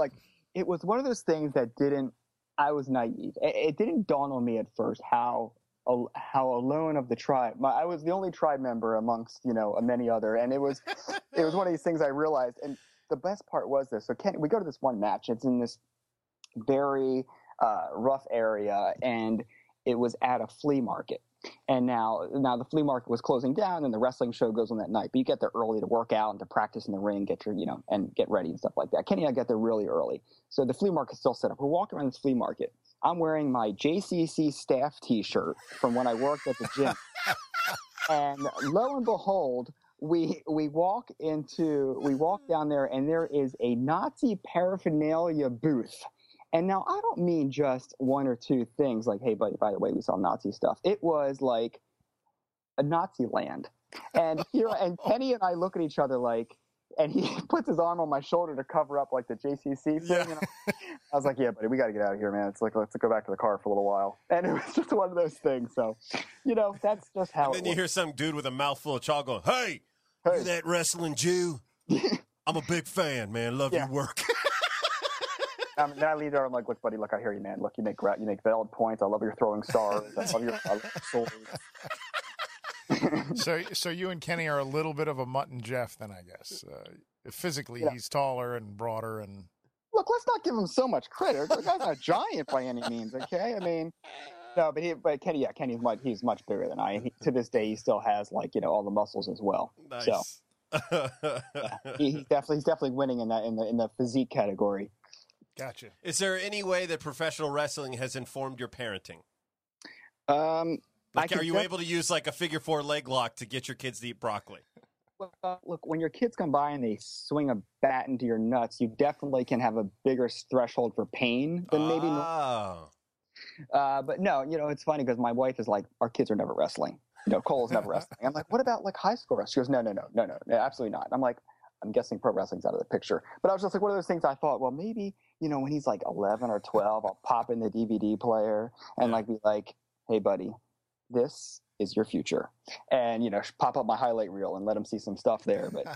was one of those things that I was naive. It didn't dawn on me at first how how alone of the tribe. I was the only tribe member amongst many other, and it was one of these things I realized. And the best part was this. So we go to this one match. It's in this very rough area, and it was at a flea market. And now the flea market was closing down, and the wrestling show goes on that night. But you get there early to work out and to practice in the ring, get your and get ready and stuff like that. Kenny and I get there really early, so the flea market's still set up. We're walking around this flea market. I'm wearing my JCC staff T-shirt from when I worked at the gym, and lo and behold, we walk down there, and there is a Nazi paraphernalia booth. And now I don't mean just one or two things like, hey, buddy, by the way, we sell Nazi stuff. It was like a Nazi land. And Kenny and I look at each other like, and he puts his arm on my shoulder to cover up like the JCC thing. Yeah. I was like, yeah, buddy, we got to get out of here, man. It's like, let's go back to the car for a little while. And it was just one of those things. So, that's just how And then you hear some dude with a mouthful of chalk going, hey, you that wrestling Jew? I'm a big fan, man. Love your work. Then I leave there. I'm like, look, buddy, look, I hear you, man. Look, you make valid points. I love your throwing stars. I love your swords. So you and Kenny are a little bit of a Mutt and Jeff, then, I guess. Physically, he's taller and broader, and look, let's not give him so much credit. The guy's not a giant by any means. Okay, I mean, no, but Kenny, he's much bigger than I. And to this day, he still has all the muscles as well. Nice. So he's definitely winning in the physique category. gotcha. Is there any way that professional wrestling has informed your parenting? Are you able to use like a figure 4 leg lock to get your kids to eat broccoli? Look, when your kids come by and they swing a bat into your nuts, you definitely can have a bigger threshold for pain than maybe. But no, it's funny because my wife is like, our kids are never wrestling. Cole's never wrestling. I'm like, what about like high school wrestling? She goes, no, absolutely not. I'm like, I'm guessing pro wrestling's out of the picture. But I was just like, one of those things I thought, well, maybe, when he's like 11 or 12, I'll pop in the DVD player and like be like, hey, buddy, this is your future. And, pop up my highlight reel and let him see some stuff there. But,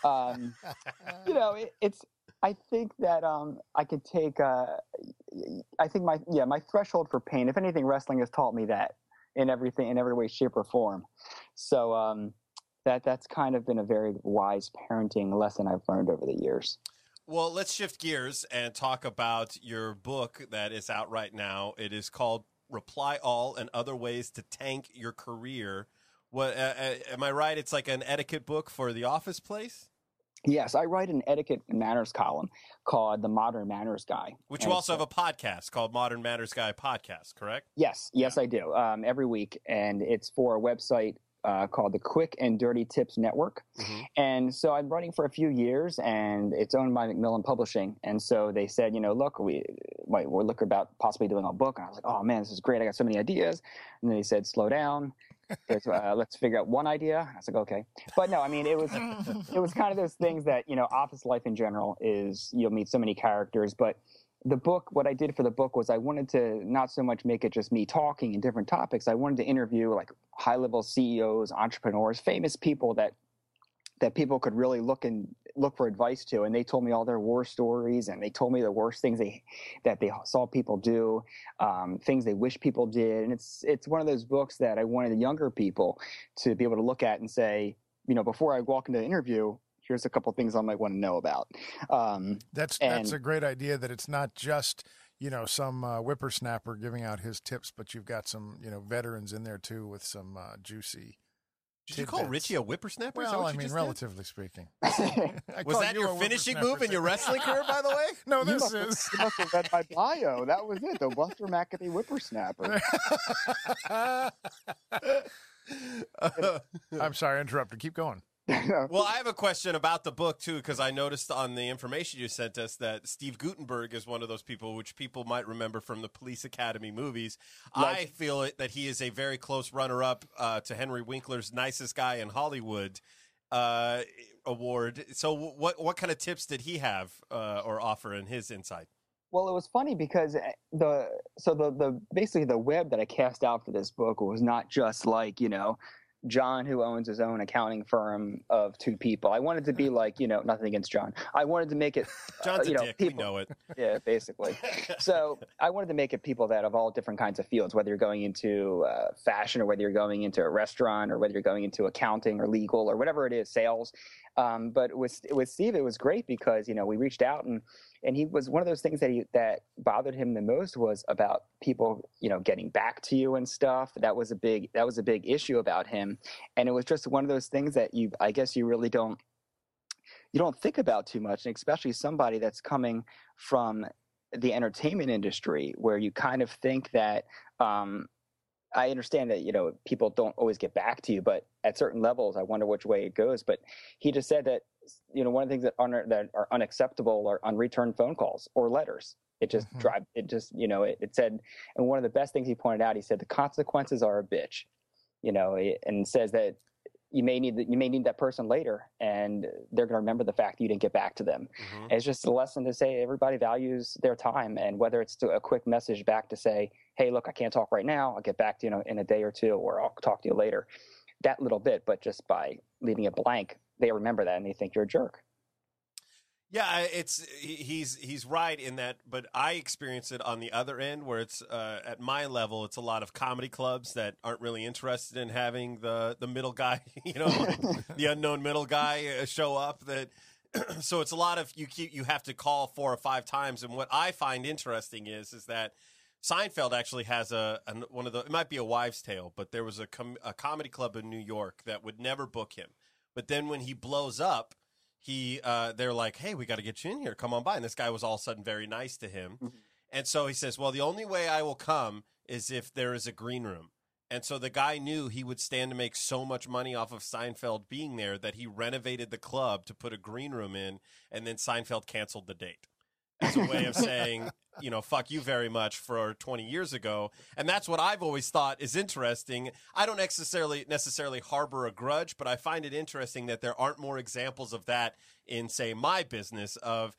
I think that I could take, I think my threshold for pain, if anything, wrestling has taught me that in every way, shape, or form. So that's kind of been a very wise parenting lesson I've learned over the years. Well, let's shift gears and talk about your book that is out right now. It is called Reply All and Other Ways to Tank Your Career. What am I right? It's like an etiquette book for the office place? Yes, I write an etiquette and manners column called The Modern Manners Guy. Which you also have a podcast called Modern Manners Guy Podcast, correct? Yes, I do. Every week, and it's for a website called the Quick and Dirty Tips Network. Mm-hmm. And so I'm writing for a few years, and it's owned by Macmillan Publishing. And so they said, look, we're looking about possibly doing a book. And I was like, oh man, this is great. I got so many ideas. And then they said, slow down. Let's figure out one idea. I was like, okay. But no, I mean, it was kind of those things that, office life in general is, you'll meet so many characters. But the book, what I did for the book was I wanted to not so much make it just me talking in different topics. I wanted to interview like high-level CEOs, entrepreneurs, famous people that people could really look for advice to. And they told me all their war stories, and they told me the worst things that they saw people do, things they wish people did. And it's one of those books that I wanted the younger people to be able to look at and say, before I walk into the interview, here's a couple of things I might want to know about. That's a great idea, that it's not just, some whippersnapper giving out his tips, but you've got some, veterans in there too with some juicy. Did you call Richie a whippersnapper? Well, I mean, relatively speaking. Was that your finishing move in your wrestling career, by the way? No, You must have read my bio. That was it. The Buster McAfee whippersnapper. I'm sorry, I interrupted. Keep going. Well, I have a question about the book, too, because I noticed on the information you sent us that Steve Guttenberg is one of those people which people might remember from the Police Academy movies. I feel that he is a very close runner-up to Henry Winkler's Nicest Guy in Hollywood award. So what kind of tips did he have or offer in his insight? Well, it was funny because basically the web that I cast out for this book was not just like, John, who owns his own accounting firm of 2 people. I wanted to be like, nothing against John. I wanted to make it, John's a dick. people. We know it. Yeah, basically. So I wanted to make it people that of all different kinds of fields, whether you're going into fashion or whether you're going into a restaurant or whether you're going into accounting or legal or whatever it is, sales. But with Steve, it was great because, we reached out and he was one of those things that bothered him the most was about people, getting back to you and stuff. That was a big issue about him. And it was just one of those things that I guess you really don't think about too much, and especially somebody that's coming from the entertainment industry where you kind of think that, I understand that, people don't always get back to you, but at certain levels, I wonder which way it goes. But he just said that, one of the things that are unacceptable are unreturned phone calls or letters. It just it said, and one of the best things he pointed out, he said, the consequences are a bitch, and says that you may need that person later, and they're going to remember the fact that you didn't get back to them. Mm-hmm. It's just a lesson to say everybody values their time, and whether it's a quick message back to say, hey, look, I can't talk right now. I'll get back to you in a day or two, or I'll talk to you later. That little bit, but just by leaving it blank, they remember that and they think you're a jerk. Yeah, he's right in that, but I experience it on the other end where it's at my level. It's a lot of comedy clubs that aren't really interested in having the middle guy, the unknown middle guy show up. So it's a lot of you have to call 4 or 5 times. And what I find interesting is that Seinfeld actually has one of the, it might be a wives' tale, but there was a comedy club in New York that would never book him, but then when he blows up, they're like, hey, we got to get you in here. Come on by. And this guy was all of a sudden very nice to him. Mm-hmm. And so he says, well, the only way I will come is if there is a green room. And so the guy knew he would stand to make so much money off of Seinfeld being there that he renovated the club to put a green room in, and then Seinfeld canceled the date as a way of saying, fuck you very much for 20 years ago. And that's what I've always thought is interesting. I don't necessarily harbor a grudge, but I find it interesting that there aren't more examples of that in, say, my business of,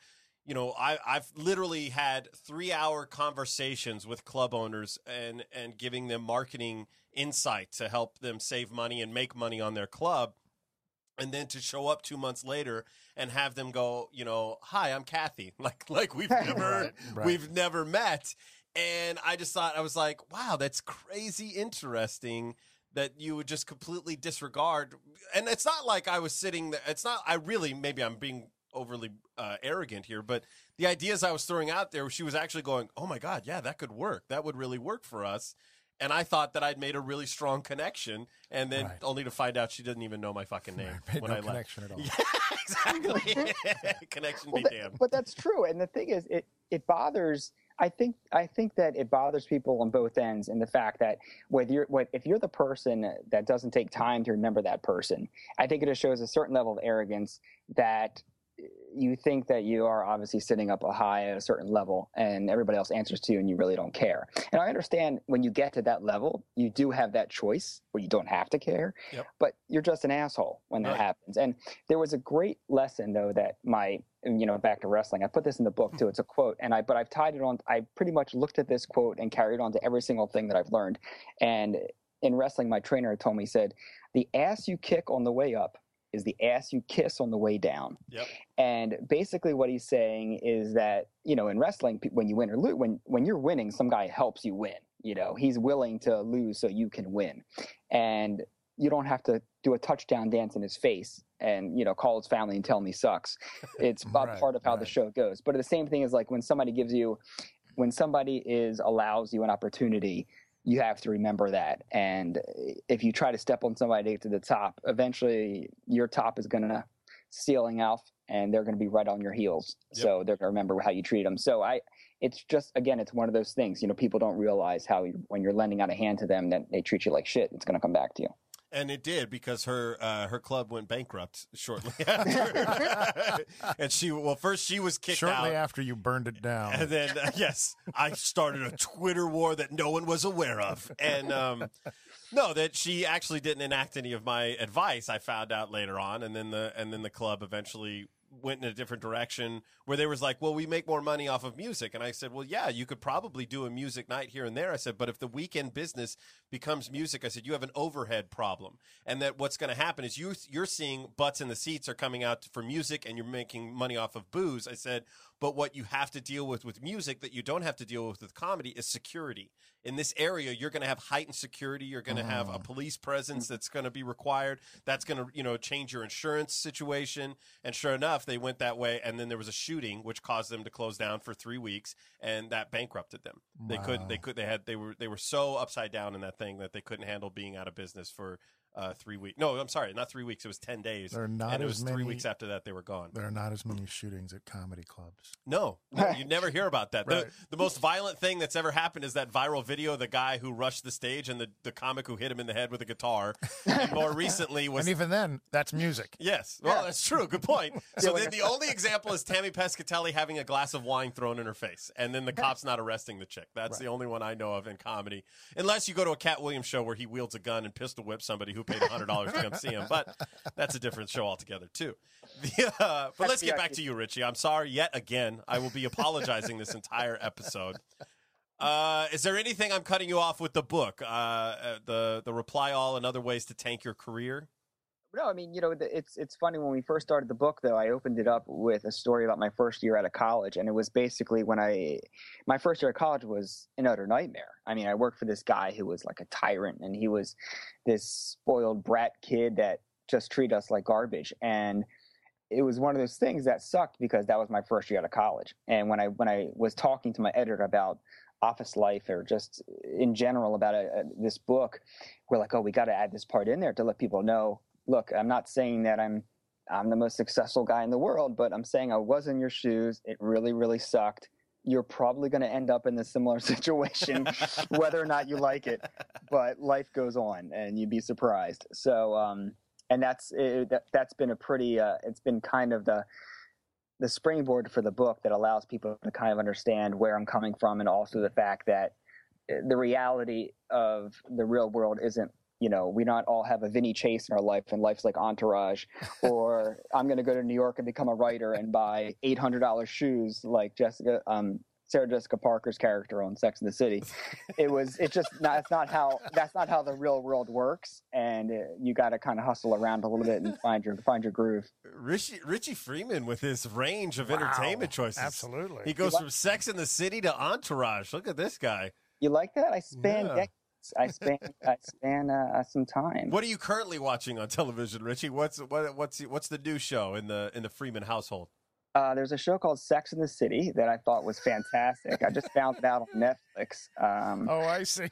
I've literally had 3-hour conversations with club owners and giving them marketing insight to help them save money and make money on their club. And then to show up 2 months later and have them go, hi, I'm Kathy. Like we've never we've never met. And I just thought, I was like, wow, that's crazy interesting that you would just completely disregard. And it's not like I was sitting there. It's not, maybe I'm being overly arrogant here, but the ideas I was throwing out there, she was actually going, oh my God, yeah, that could work. That would really work for us. And I thought that I'd made a really strong connection, and then only to find out she didn't even know my fucking name when I left. Connection at all. Yeah, exactly. Connection be damned. But that's true. And the thing is, it bothers. I think that it bothers people on both ends, in the fact that if you're the person that doesn't take time to remember that person, I think it just shows a certain level of arrogance that you think that you are obviously sitting up a high at a certain level and everybody else answers to you and you really don't care. And I understand when you get to that level, you do have that choice where you don't have to care, but you're just an asshole when that happens. And there was a great lesson, though, that back to wrestling, I put this in the book too. It's a quote, but I've tied it on. I pretty much looked at this quote and carried on to every single thing that I've learned. And in wrestling, my trainer told me, said, the ass you kick on the way up is the ass you kiss on the way down. Yep. And basically what he's saying is that, in wrestling, when you win or lose, when you're winning, some guy helps you win. He's willing to lose so you can win. And you don't have to do a touchdown dance in his face and, call his family and tell him he sucks. It's part of how the show goes. But the same thing is like when somebody allows you an opportunity, you have to remember that. And if you try to step on somebody to get to the top, eventually your top is going to ceiling off and they're going to be right on your heels. Yep. So they're going to remember how you treat them. So it's just, again, it's one of those things, people don't realize how when you're lending out a hand to them, that they treat you like shit. It's going to come back to you. And it did, because her club went bankrupt shortly after. And first she was kicked out. Shortly after you burned it down. And then, I started a Twitter war that no one was aware of. And that she actually didn't enact any of my advice, I found out later on. And then the club eventually went in a different direction where they was like, well, we make more money off of music. And I said, well, yeah, you could probably do a music night here and there. I said, but if the weekend business becomes music, I said, you have an overhead problem. And that what's going to happen is you're seeing butts in the seats are coming out for music and you're making money off of booze. I said, but what you have to deal with music that you don't have to deal with comedy is security. In this area, you're going to have heightened security. You're going to have a police presence that's going to be required. That's going to, change your insurance situation. And sure enough, they went that way. And then there was a shooting, which caused them to close down for 3 weeks, and that bankrupted them. Wow. They were so upside down in that thing that they couldn't handle being out of business for 3 weeks. No, I'm sorry, not 3 weeks. It was 10 days. There are not and it as was 3 many- weeks after that they were gone. There are not as many shootings at comedy clubs. No, you never hear about that. Right. The most violent thing that's ever happened is that viral video of the guy who rushed the stage and the comic who hit him in the head with a guitar. And more recently was... And even then, that's music. Yes. Well, that's true. Good point. So the only example is Tammy Pescatelli having a glass of wine thrown in her face, and then the cops not arresting the chick. That's the only one I know of in comedy. Unless you go to a Cat Williams show where he wields a gun and pistol whips somebody who paid $100 to come see him. But that's a different show altogether, too. But let's get back to you, Richie. I'm sorry yet again. I will be apologizing this entire episode. Is there anything I'm cutting you off with the book? The Reply All and Other Ways to Tank Your Career? No, I mean, it's funny when we first started the book, though. I opened it up with a story about my first year out of college, and it was basically my first year of college was an utter nightmare. I mean, I worked for this guy who was like a tyrant, and he was this spoiled brat kid that just treated us like garbage. And it was one of those things that sucked because that was my first year out of college. And when I was talking to my editor about office life or just in general about this book, we're like, oh, we got to add this part in there to let people know. Look, I'm not saying that I'm the most successful guy in the world, but I'm saying I was in your shoes. It really, really sucked. You're probably going to end up in a similar situation, whether or not you like it. But life goes on, and you'd be surprised. So, and that's been a pretty. It's been kind of the springboard for the book that allows people to kind of understand where I'm coming from, and also the fact that the reality of the real world isn't. We not all have a Vinny Chase in our life, and life's like Entourage, or I'm going to go to New York and become a writer and buy $800 shoes like Sarah Jessica Parker's character on Sex and the City. That's not how the real world works, and you got to kind of hustle around a little bit and find your groove. Richie Freeman with his range of entertainment choices. Absolutely. He goes from Sex and the City to Entourage. Look at this guy. You like that? I span decades. I span some time. What are you currently watching on television, Richie? What's the new show in the Freeman household? There's a show called Sex and the City that I thought was fantastic. I just found it out on Netflix. I see.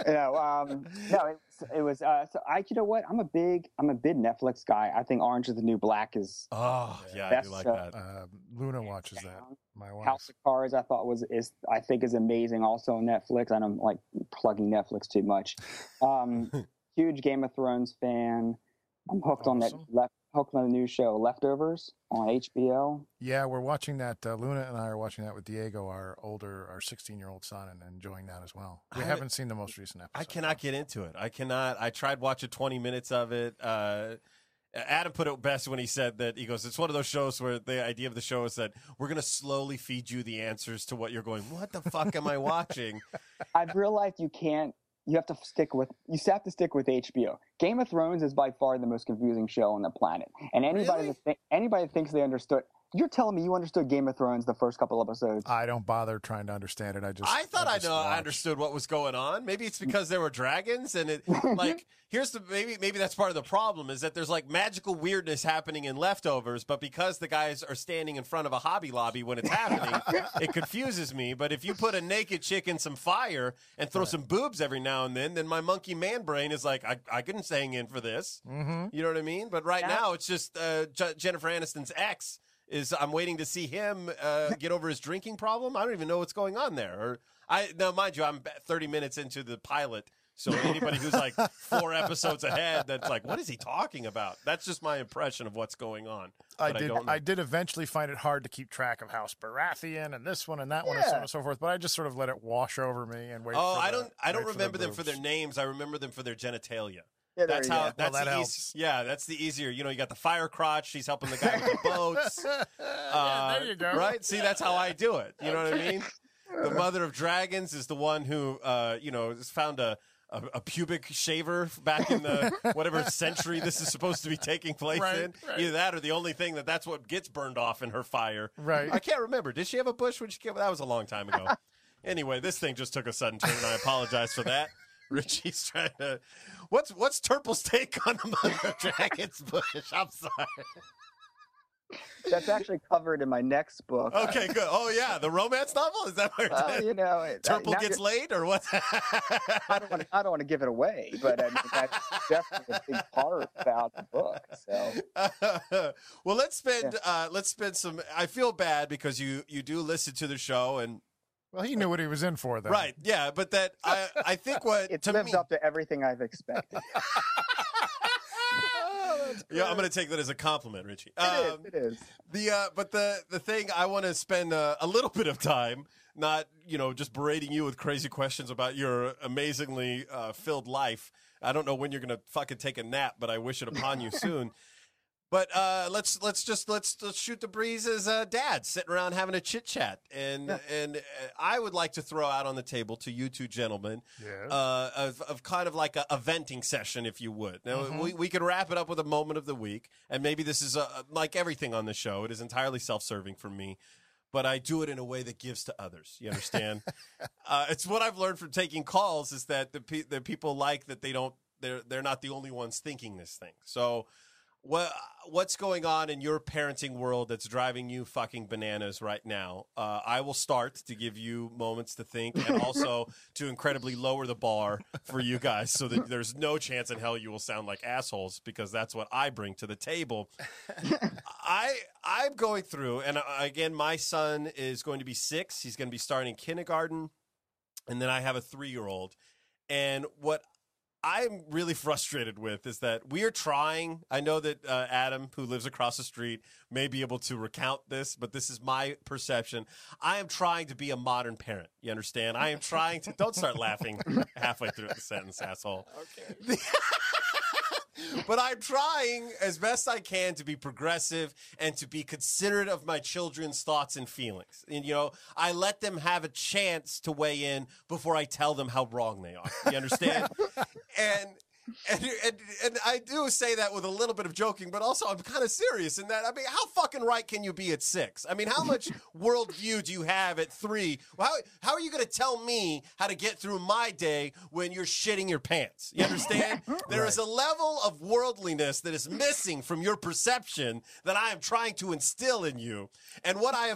It was. So you know what? I'm a big Netflix guy. I think Orange is the New Black is. Oh yeah, I do like that. Luna watches that. My wife. House of Cards, I thought is amazing. Also on Netflix. I don't like plugging Netflix too much. Huge Game of Thrones fan. I'm hooked on that. Hooked on the new show Leftovers on HBO. Yeah, we're watching that. Luna and I are watching that with Diego, our 16-year-old son, and enjoying that as well. We haven't seen the most recent episode. I cannot get into it. I tried watching 20 minutes of it. Adam put it best when he said that, he goes, it's one of those shows where the idea of the show is that we're going to slowly feed you the answers to what you're going, what the fuck am I watching? I've realized you have to stick with HBO. Game of Thrones is by far the most confusing show on the planet. And anybody that thinks they understood, you're telling me you understood Game of Thrones the first couple episodes? I don't bother trying to understand it. I thought I understood what was going on. Maybe it's because there were dragons, and it like maybe that's part of the problem is that there's like magical weirdness happening in Leftovers, but because the guys are standing in front of a Hobby Lobby when it's happening, it confuses me. But if you put a naked chick in some fire and throw some boobs every now and then my monkey man brain is like, I couldn't hang in for this. Mm-hmm. You know what I mean? But right now it's just Jennifer Aniston's ex. I'm waiting to see him get over his drinking problem. I don't even know what's going on there. Now, mind you, I'm 30 minutes into the pilot, so anybody who's like 4 episodes ahead, that's like, what is he talking about? That's just my impression of what's going on. I did eventually find it hard to keep track of House Baratheon and this one and that one and so on and so forth, but I just sort of let it wash over me and wait. I don't remember them for their names. I remember them for their genitalia. Yeah, there That's you how. go. That's Well, that the helps. Yeah, that's the easier. You know, you got the fire crotch. She's helping the guy with the boats. Yeah, there you go. Right? See, that's how I do it. You know what I mean? The mother of dragons is the one who, has found a pubic shaver back in the whatever century this is supposed to be taking place Right, in. right. Either that or the only thing that's what gets burned off in her fire. Right. I can't remember. Did she have a bush when she came? That was a long time ago. Anyway, this thing just took a sudden turn, and I apologize for that. Richie's trying to. What's Turple's take on the mother of dragons bush? I'm sorry. That's actually covered in my next book. Okay, good. Oh yeah, the romance novel, is that what You know, Turple now gets you're- laid or what? I don't want to give it away, but I mean, that's definitely a big part about the book. So Well, let's spend some. I feel bad because you do listen to the show and Well, he knew what he was in for, then. right, yeah, but that I think what it to lives me, up to everything I've expected. yeah, I'm going to take that as a compliment, Richie. It is. But the thing I want to spend a little bit of time, not just berating you with crazy questions about your amazingly filled life. I don't know when you're going to fucking take a nap, but I wish it upon you soon. But let's shoot the breeze as dads sitting around having a chit chat, and I would like to throw out on the table to you two gentlemen, Yes. of kind of like a venting session, if you would. Now we could wrap it up with a moment of the week, and maybe this is like everything on the show. It is entirely self-serving for me, but I do it in a way that gives to others. You understand? It's what I've learned from taking calls is that the people like that they're not the only ones thinking this thing. So. What's going on in your parenting world that's driving you fucking bananas right now? I will start to give you moments to think and also to incredibly lower the bar for you guys so that there's no chance in hell you will sound like assholes because that's what I bring to the table. I'm going through, and again, my son is going to be 6. He's going to be starting kindergarten, and then I have a 3-year-old. And what I'm really frustrated with is that we are trying. I know that Adam, who lives across the street, may be able to recount this, but this is my perception. I am trying to be a modern parent. You understand? I am trying to. Don't start laughing halfway through the sentence, asshole. Okay. But I'm trying as best I can to be progressive and to be considerate of my children's thoughts and feelings. And, I let them have a chance to weigh in before I tell them how wrong they are. You understand? And I do say that with a little bit of joking, but also I'm kind of serious in that. I mean, how fucking right can you be at 6? I mean, how much worldview do you have at 3? Well, how are you going to tell me how to get through my day when you're shitting your pants? You understand? There is a level of worldliness that is missing from your perception that I am trying to instill in you. And what I have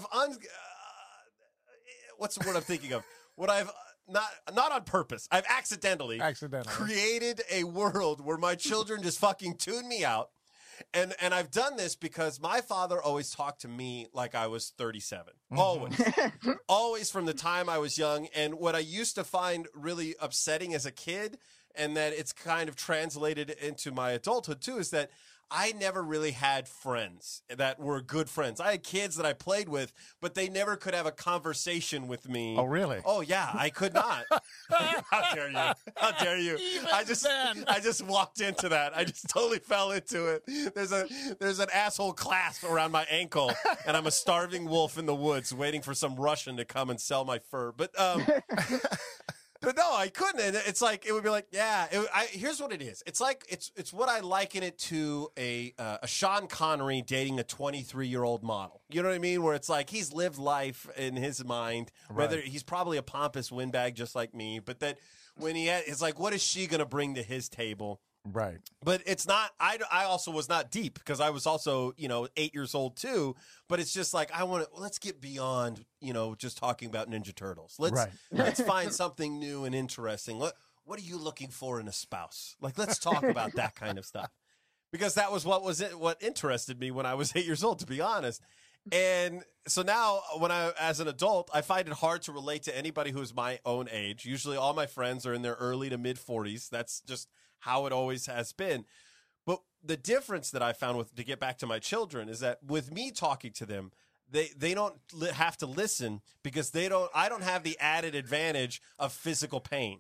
what's the word I'm thinking of? What I've not on purpose. I've accidentally created a world where my children just fucking tune me out. And I've done this because my father always talked to me like I was 37. Always. Always from the time I was young. And what I used to find really upsetting as a kid, and that it's kind of translated into my adulthood too, is that I never really had friends that were good friends. I had kids that I played with, but they never could have a conversation with me. Oh, really? Oh, yeah, I could not. How dare you? How dare you? I just walked into that. I just totally fell into it. There's an asshole clasp around my ankle, and I'm a starving wolf in the woods waiting for some Russian to come and sell my fur. But But no, I couldn't. And it's like, it would be like, yeah, here's what it is. It's like, it's what I liken it to a Sean Connery dating a 23-year-old model. You know what I mean? Where it's like, he's lived life in his mind, whether he's probably a pompous windbag just like me, but that when it's like, what is she going to bring to his table? Right. But it's not, I also was not deep because I was also, 8 years old too. But it's just like, let's get beyond, just talking about Ninja Turtles. Let's find something new and interesting. What are you looking for in a spouse? Like, let's talk about that kind of stuff. Because that was what interested me when I was 8 years old, to be honest. And so now as an adult, I find it hard to relate to anybody who is my own age. Usually all my friends are in their early to mid 40s. That's just how it always has been. But the difference that I found to get back to my children is that with me talking to them, they don't have to listen because I don't have the added advantage of physical pain.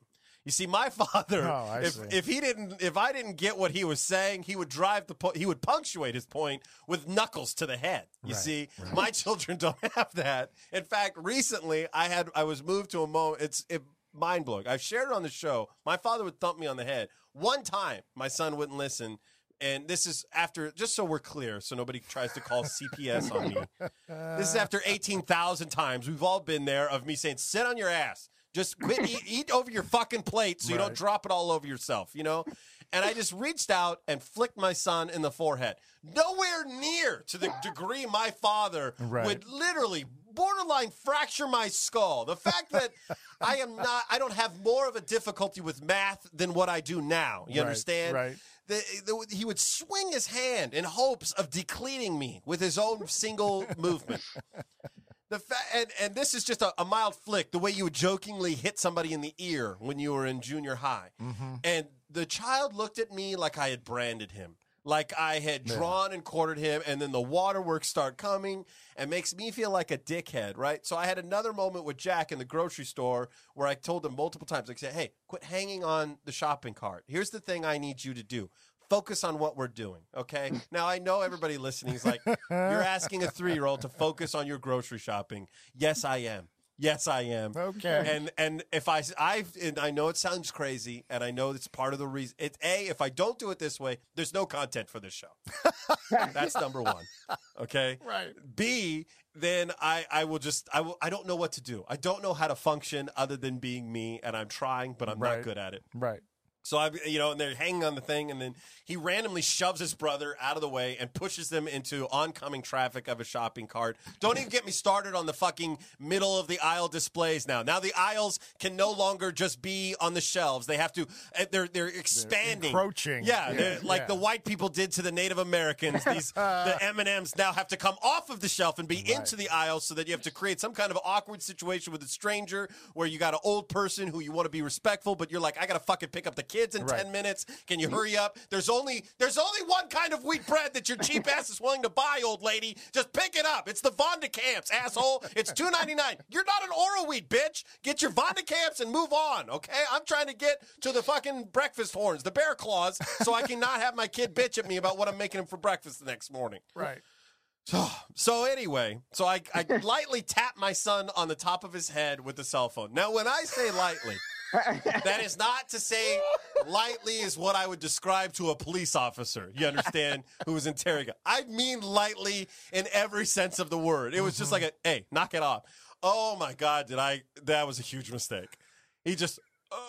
You see, my father, Oh, I see. if I didn't get what he was saying, he would he would punctuate his point with knuckles to the head. You Right, see, my children don't have that. In fact, recently I was moved to a moment. It's mind blowing. I've shared it on the show. My father would thump me on the head. One time, my son wouldn't listen. And this is after, just so we're clear, so nobody tries to call CPS on me. This is after 18,000 times. We've all been there of me saying, sit on your ass. Just quit, eat over your fucking plate so you don't drop it all over yourself, you know? And I just reached out and flicked my son in the forehead. Nowhere near to the degree my father would literally borderline fracture my skull. The fact that I don't have more of a difficulty with math than what I do now. You understand? Right. He would swing his hand in hopes of decleaning me with his own single movement. And this is just a mild flick, the way you would jokingly hit somebody in the ear when you were in junior high. And the child looked at me like I had branded him, like I had drawn and quartered him, and then the waterworks start coming and makes me feel like a dickhead, right? So I had another moment with Jack in the grocery store where I told him multiple times, like, hey, quit hanging on the shopping cart. Here's the thing I need you to do. Focus on what we're doing, okay? Now, I know everybody listening is like, you're asking a 3-year-old to focus on your grocery shopping. Yes, I am. Yes, I am. Okay. And if I know it sounds crazy, and I know it's part of the reason. It's if I don't do it this way, there's no content for this show. That's number one. Okay. Right. B, then I don't know what to do. I don't know how to function other than being me, and I'm trying, but I'm not good at it. Right. So and they're hanging on the thing, and then he randomly shoves his brother out of the way and pushes them into oncoming traffic of a shopping cart. Don't even get me started on the fucking middle of the aisle displays now. Now the aisles can no longer just be on the shelves. They have to. They're expanding, encroaching. Yeah, like the white people did to the Native Americans. The M&Ms now have to come off of the shelf and be into the aisle, so that you have to create some kind of awkward situation with a stranger where you got an old person who you want to be respectful, but you're like, I gotta fucking pick up the kids in 10 minutes. Can you hurry up? There's only one kind of wheat bread that your cheap ass is willing to buy, old lady. Just pick it up. It's the Von de Camps, asshole. It's $2.99. You're not an Oro wheat, bitch. Get your Von de Camps and move on, okay? I'm trying to get to the fucking breakfast horns, the bear claws, so I can not have my kid bitch at me about what I'm making him for breakfast the next morning. Right. So anyway, I lightly tap my son on the top of his head with the cell phone. Now, when I say lightly, that is not to say lightly is what I would describe to a police officer, you understand, who was interrogating. I mean lightly in every sense of the word. It was just like hey, knock it off. Oh my God, that was a huge mistake. He just,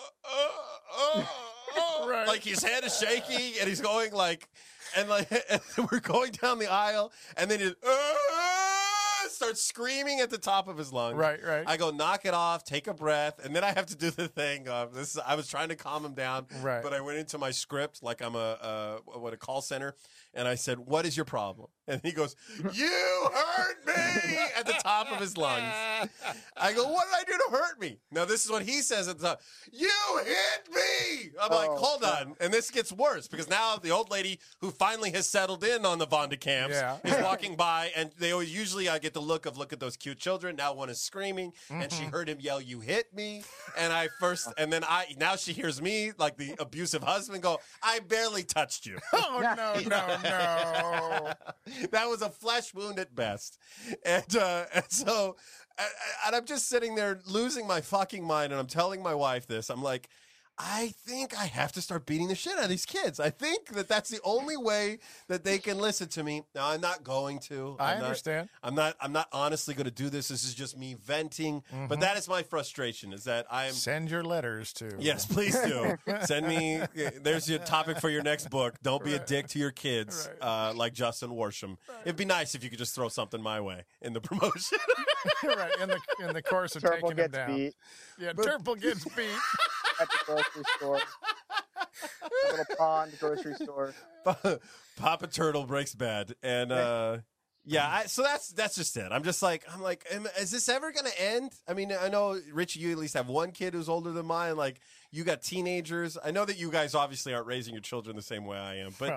Right. like his head is shaking and he's going like, and we're going down the aisle, and then he starts screaming at the top of his lungs. Right. I go, knock it off, take a breath, and then I have to do the thing of this. I was trying to calm him down, but I went into my script like I'm a call center, and I said, "What is your problem?" And he goes, "You hurt me!" at the top of his lungs. I go, "What did I do to hurt me?" Now this is what he says at the top. "You hit me!" I'm like, "Hold on," and this gets worse because now the old lady who finally has settled in on the Von de Camps is walking by, and they always usually I get the look at those cute children. Now one is screaming, and she heard him yell, "You hit me!" And now she hears me like the abusive husband go, "I barely touched you." Oh no. That was a flesh wound at best. And so I'm just sitting there losing my fucking mind, and I'm telling my wife this. I'm like, I think I have to start beating the shit out of these kids. I think that's the only way that they can listen to me. Now, I'm not going to. I understand. I'm not honestly going to do this. This is just me venting. But that is my frustration, is that Send your letters to. Yes, please do. Send me. There's your topic for your next book. Don't be a dick to your kids, like Justin Worsham. It'd be nice if you could just throw something my way in the promotion. Right, in the course of Turple taking him gets down. beat Yeah, Turple gets beat. at the grocery store. A little pond grocery store. Papa Turtle breaks bad, and so that's just it. I'm like, is this ever gonna end? I mean, I know Richie, you at least have one kid who's older than mine. Like, you got teenagers. I know that you guys obviously aren't raising your children the same way I am, but. Well.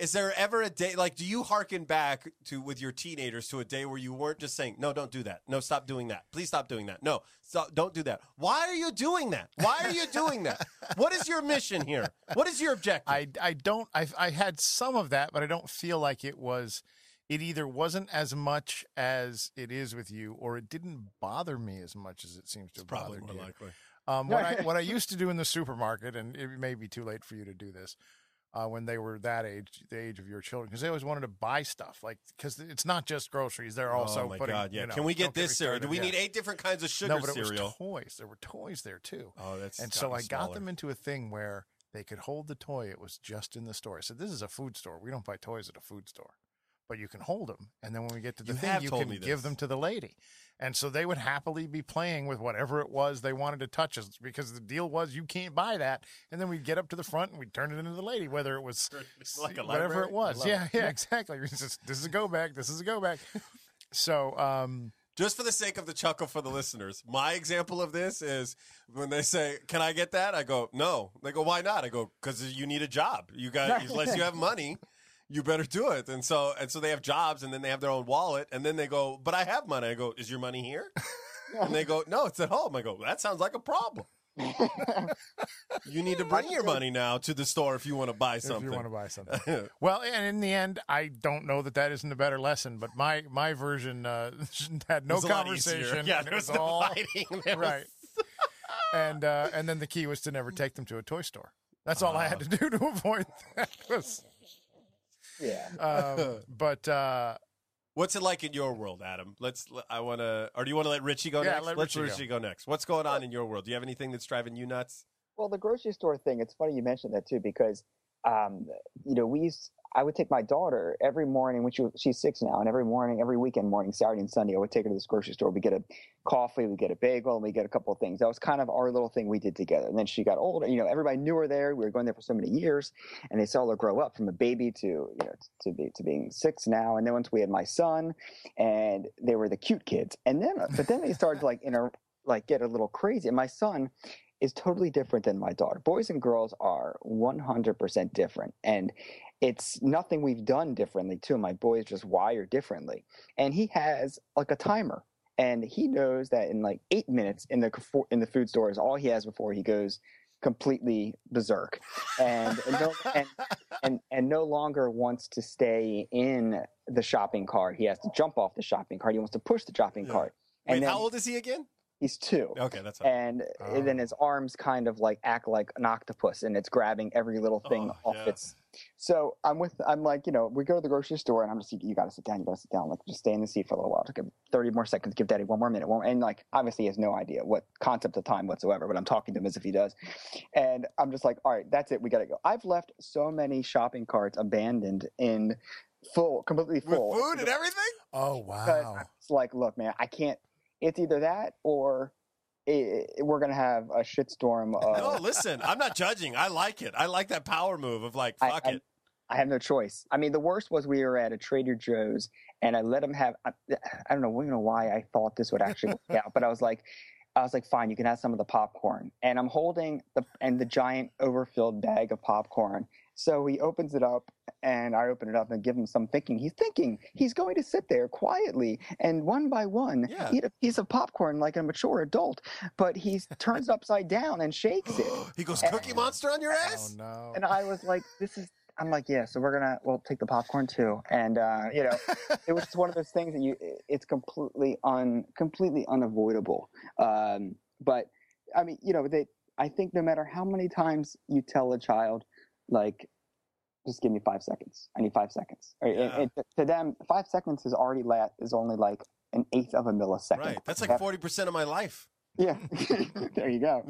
Is there ever a day, like, do you hearken back to, with your teenagers, to a day where you weren't just saying, no, don't do that. No, stop doing that. Please stop doing that. No, stop, don't do that. Why are you doing that? Why are you doing that? What is your mission here? What is your objective? I had some of that, but I don't feel like it either wasn't as much as it is with you, or it didn't bother me as much as it seems to have Probably bothered more you. likely. What I used to do in the supermarket, and it may be too late for you to do this, when they were that age, the age of your children, because they always wanted to buy stuff, like, because it's not just groceries; they're also oh my putting. God, yeah. You know, Can we get don't me this cereal? Do started, we yeah. need 8 different kinds of sugar No, but cereal? it was toys. There were toys there too. Oh, that's And so I gotten got smaller. them into a thing where they could hold the toy. It was just in the store. I said, "This is a food store. We don't buy toys at a food store." But you can hold them, and then when we get to the You thing, have you told can me give this. them to the lady. And so they would happily be playing with whatever it was they wanted to touch us, because the deal was you can't buy that. And then we'd get up to the front and we'd turn it into the lady, whether it was Like a whatever library? it was. I love Yeah, it. yeah, exactly. It's just, this is a go back. This is a go back. So, Just for the sake of the chuckle for the listeners, my example of this is when they say, "Can I get that?" I go, "No." They go, "Why not?" I go, "Because you need a job. You got, unless you have money, you better do it." And so they have jobs, and then they have their own wallet, and then they go, "But I have money." I go, "Is your money here?" And they go, "No, it's at home." I go, "That sounds like a problem. You need to bring your money now to the store if you want to buy something." if you want to buy something. Well, and in the end, I don't know that isn't a better lesson, but my version had no It was a lot easier. conversation. Yeah, and there it was was no all fighting. There was- right. And then the key was to never take them to a toy store. That's all I had to do to avoid that. Yeah. But What's it like in your world, Adam? Or do you want to let Richie go Yeah, next? let Let's Richie go next. What's going on in your world? Do you have anything that's driving you nuts? Well, the grocery store thing, it's funny you mentioned that too, because, I would take my daughter every morning, she's 6 now, and every weekend morning, Saturday and Sunday, I would take her to this grocery store. We get a coffee, we get a bagel, and we get a couple of things. That was kind of our little thing we did together. And then she got older, everybody knew her there. We were going there for so many years, and they saw her grow up from a baby to being 6 now. And then once we had my son, and they were the cute kids. And then, but then they started to get a little crazy. And my son is totally different than my daughter. Boys and girls are 100% different. And it's nothing we've done differently too. My boy is just wired differently. And he has like a timer. And he knows that in like 8 minutes in the food store is all he has before he goes completely berserk. And no longer wants to stay in the shopping cart. He has to jump off the shopping cart. He wants to push the shopping cart. And Wait, then how old is he again? he's 2. Okay, that's all. And then his arms kind of like act like an octopus, and it's grabbing every little thing off yeah. its. So I'm like, we go to the grocery store, and I'm just, you got to sit down, like just stay in the seat for a little while. Give 30 more seconds, give Daddy 1 more minute, and like obviously he has no idea what concept of time whatsoever, but I'm talking to him as if he does, and I'm just like, all right, that's it, we got to go. I've left so many shopping carts abandoned in completely full, With food and everything? oh wow, it's like, look, man, I can't. It's either that or we're gonna have a shitstorm. No, listen, I'm not judging. I like it. I like that power move of like, fuck it. I have no choice. I mean, the worst was we were at a Trader Joe's, and I let him have. I don't know why I thought this would actually work out, but I was like, fine, you can have some of the popcorn, and I'm holding the giant overfilled bag of popcorn. So he opens it up, and I open it up and give him some thinking. He's thinking he's going to sit there quietly and one by one eat a piece of popcorn like a mature adult, but he turns upside down and shakes it. He goes, Cookie Monster on your oh ass? no. And I was like, I'm like, yeah, so we'll take the popcorn too. And, it was just one of those things that it's completely unavoidable. But I mean, I think no matter how many times you tell a child, like, just give me 5 seconds. I need 5 seconds. Yeah. To them, 5 seconds is only like an eighth of a millisecond. Right. That's like 40% of my life. Yeah. There you go.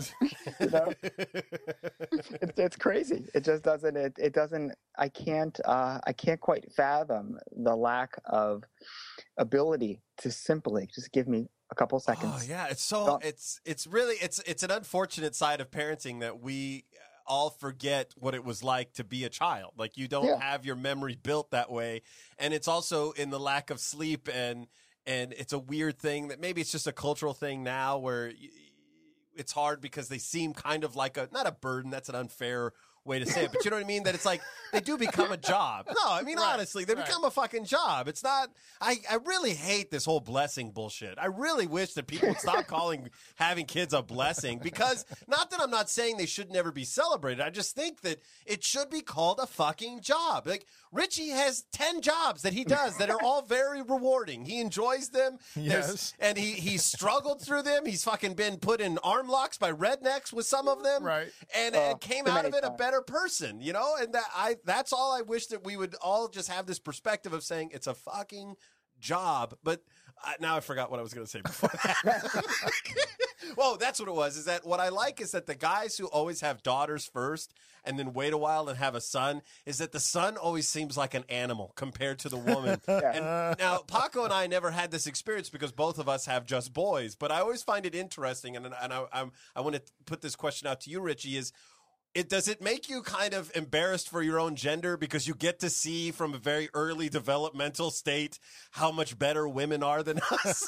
It's crazy. It just doesn't. It doesn't. I can't quite fathom the lack of ability to simply just give me a couple seconds. Oh yeah, it's really an unfortunate side of parenting that we all forget what it was like to be a child. Like you don't have your memory built that way, and it's also in the lack of sleep, and it's a weird thing that maybe it's just a cultural thing now where it's hard because they seem kind of like not a burden. That's an unfair way to say it, but you know what I mean? That it's like they do become a job. No, I mean, honestly, they become a fucking job. It's not, I really hate this whole blessing bullshit. I really wish that people would stop calling having kids a blessing, because not that I'm not saying they should never be celebrated. I just think that it should be called a fucking job. Like, Richie has 10 jobs that he does that are all very rewarding. He enjoys them. Yes. And he struggled through them. He's fucking been put in arm locks by rednecks with some of them. Right. And came too out of many it a times. better person, you know? And that's all I wish, that we would all just have this perspective of saying it's a fucking job. But now I forgot what I was going to say before that. Well, that's what it was, is that what I like is that the guys who always have daughters first and then wait a while and have a son, is that the son always seems like an animal compared to the woman. And now, Paco and I never had this experience because both of us have just boys, but I always find it interesting, and I want to put this question out to you, Richie, is, does it make you kind of embarrassed for your own gender because you get to see from a very early developmental state how much better women are than us?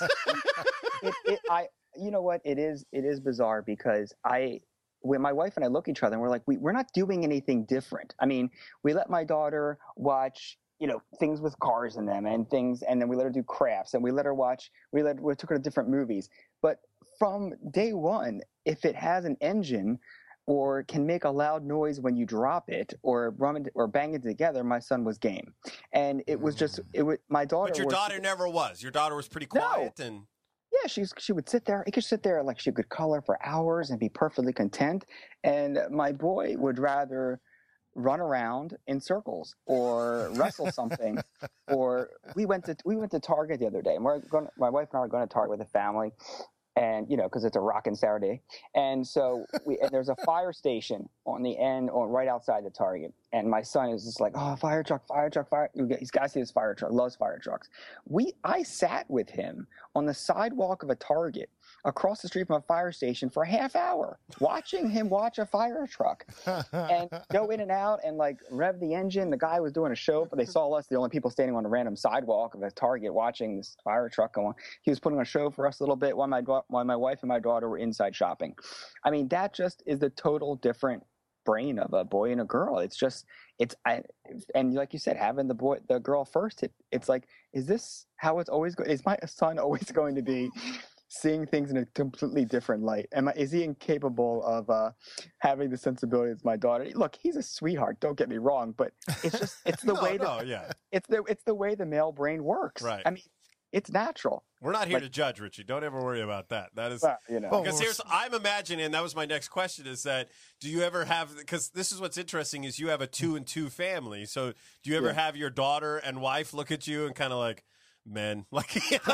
You know what? It is bizarre, because when my wife and I look at each other and we're like, we're not doing anything different. I mean, we let my daughter watch, things with cars in them and things, and then we let her do crafts, and we took her to different movies. But from day one, if it has an engine or can make a loud noise when you drop it or bang it together, my son was game. And it was just, my daughter. But your daughter never was. Your daughter was pretty quiet and. Yeah, she would sit there. It could sit there like she could color for hours and be perfectly content. And my boy would rather run around in circles or wrestle something. Or we went to Target the other day. And my wife and I are going to Target with the family, and because it's a rockin' Saturday. And so and there's a fire station on the end, or right outside the Target. And my son is just like, oh, fire truck. He's got to see this fire truck. Loves fire trucks. I sat with him on the sidewalk of a Target across the street from a fire station for a half hour, watching him watch a fire truck and go in and out and like rev the engine. The guy was doing a show, but they saw us, the only people standing on a random sidewalk of a Target watching this fire truck go on. He was putting on a show for us a little bit while my wife and my daughter were inside shopping. I mean, that just is the total different brain of a boy and a girl. And like you said, having the girl first, it's like, is this how it's always going? Is my son always going to be seeing things in a completely different light? Is he incapable of having the sensibility as my daughter? Look, he's a sweetheart, don't get me wrong, but it's the way it's the way the male brain works. Right. I mean, it's natural. We're not here to judge, Richie. Don't ever worry about that. That is because I'm imagining, and that was my next question, is that do you ever have, because this is what's interesting, is you have a 2 and 2 family. So do you ever have your daughter and wife look at you and kind of like, men, like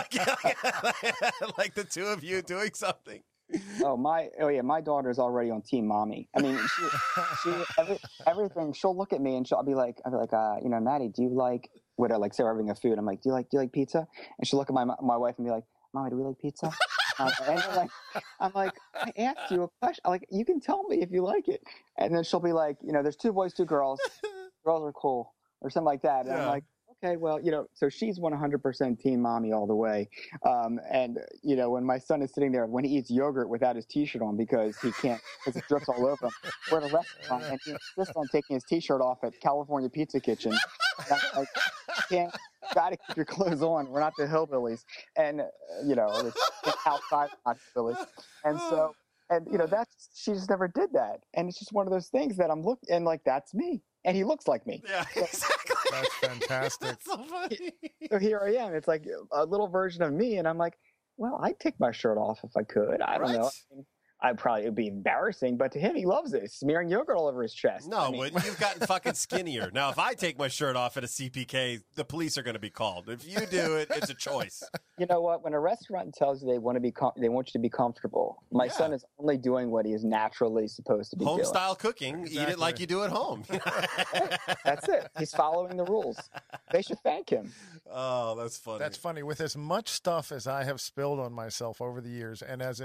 the two of you doing something? My daughter is already on Team Mommy. I mean, everything. She'll look at me and I'll be like, Maddie, do you like, what I like serving a food? I'm like, do you like pizza? And she'll look at my wife and be like, Mommy, do we like pizza? And I'm like, I asked you a question. Like, you can tell me if you like it. And then she'll be like, there's 2 boys, 2 girls. Girls are cool, or something like that. And I'm like, okay, well, so she's 100% Team Mommy all the way. And when my son is sitting there, when he eats yogurt without his T-shirt on because he can't, because it drips all over him, we're at a restaurant and he insists on taking his T-shirt off at California Pizza Kitchen. And I'm like, gotta keep your clothes on. We're not the hillbillies. And, it's outside, not hillbillies. And so, she just never did that. And it's just one of those things that I'm looking, and like, that's me. And he looks like me. Yeah, exactly. That's fantastic. That's so funny. So here I am. It's like a little version of me. And I'm like, well, I'd take my shirt off if I could. I don't know. It would be embarrassing, but to him, he loves it. Smearing yogurt all over his chest. No, but you've gotten fucking skinnier. Now, if I take my shirt off at a CPK, the police are going to be called. If you do it, it's a choice. You know what? When a restaurant tells you they want you to be comfortable, my son is only doing what he is naturally supposed to be doing. Home style cooking. Exactly. Eat it like you do at home. That's it. He's following the rules. They should thank him. Oh, that's funny. That's funny. With as much stuff as I have spilled on myself over the years, and as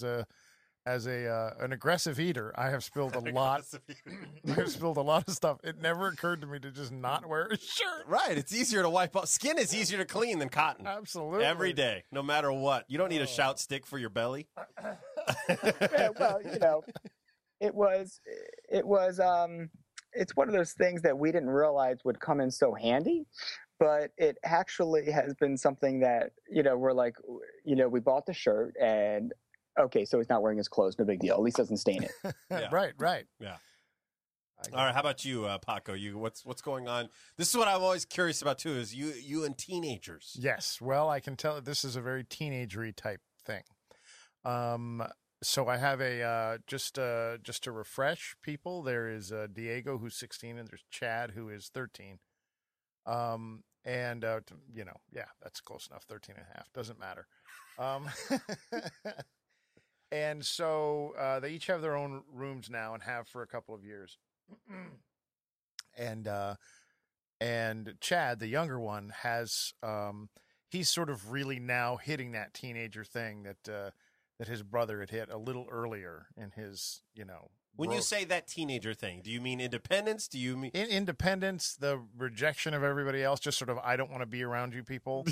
an aggressive eater, I have spilled a lot. I've spilled a lot of stuff. It never occurred to me to just not wear a shirt. Right. It's easier to wipe off. Skin is easier to clean than cotton. Absolutely. Every day, no matter what. You don't need a shout stick for your belly. Yeah, well, it was it's one of those things that we didn't realize would come in so handy, but it actually has been something that, we're like, we bought the shirt and okay, so he's not wearing his clothes, no big deal. At least doesn't stain it. Yeah. Right. Yeah. All right, how about you, Paco? What's going on? This is what I'm always curious about too. Is you and teenagers? Yes. Well, I can tell this is a very teenagery type thing. So I have a just to refresh people. There is Diego, who's 16, and there's Chad, who is 13. Yeah, that's close enough. 13 and a half doesn't matter. And so they each have their own rooms now and have for a couple of years. And Chad, the younger one, has he's sort of really now hitting that teenager thing that his brother had hit a little earlier in his, When you say that teenager thing, do you mean independence? Do you mean independence, the rejection of everybody else, just sort of I don't want to be around you people.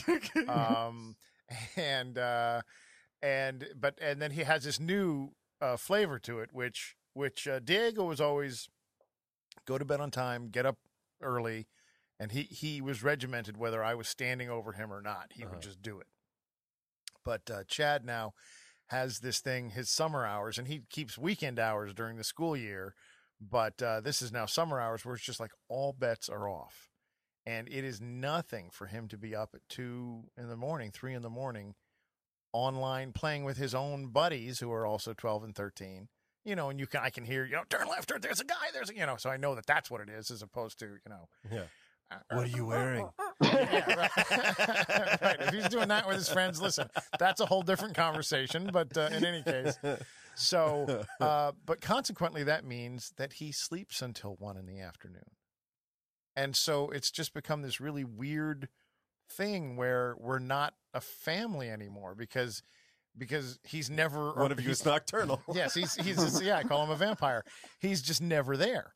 And then he has this new flavor to it, which Diego was always go to bed on time, get up early, and he was regimented whether I was standing over him or not. He would just do it. But Chad now has this thing, his summer hours, and he keeps weekend hours during the school year. But this is now summer hours where it's just like all bets are off. And it is nothing for him to be up at 2 in the morning, 3 in the morning, online playing with his own buddies who are also 12 and 13. And I can hear, turn left, or there's a guy, so I know that that's what it is, as opposed to, Yeah. What are you wearing? Yeah, right. Right. If he's doing that with his friends, listen, that's a whole different conversation. But in any case, so, but consequently, that means that he sleeps until 1 in the afternoon. And so it's just become this really weird thing where we're not a family anymore because he's never One of you is nocturnal. Yes, he's I call him a vampire. He's just never there.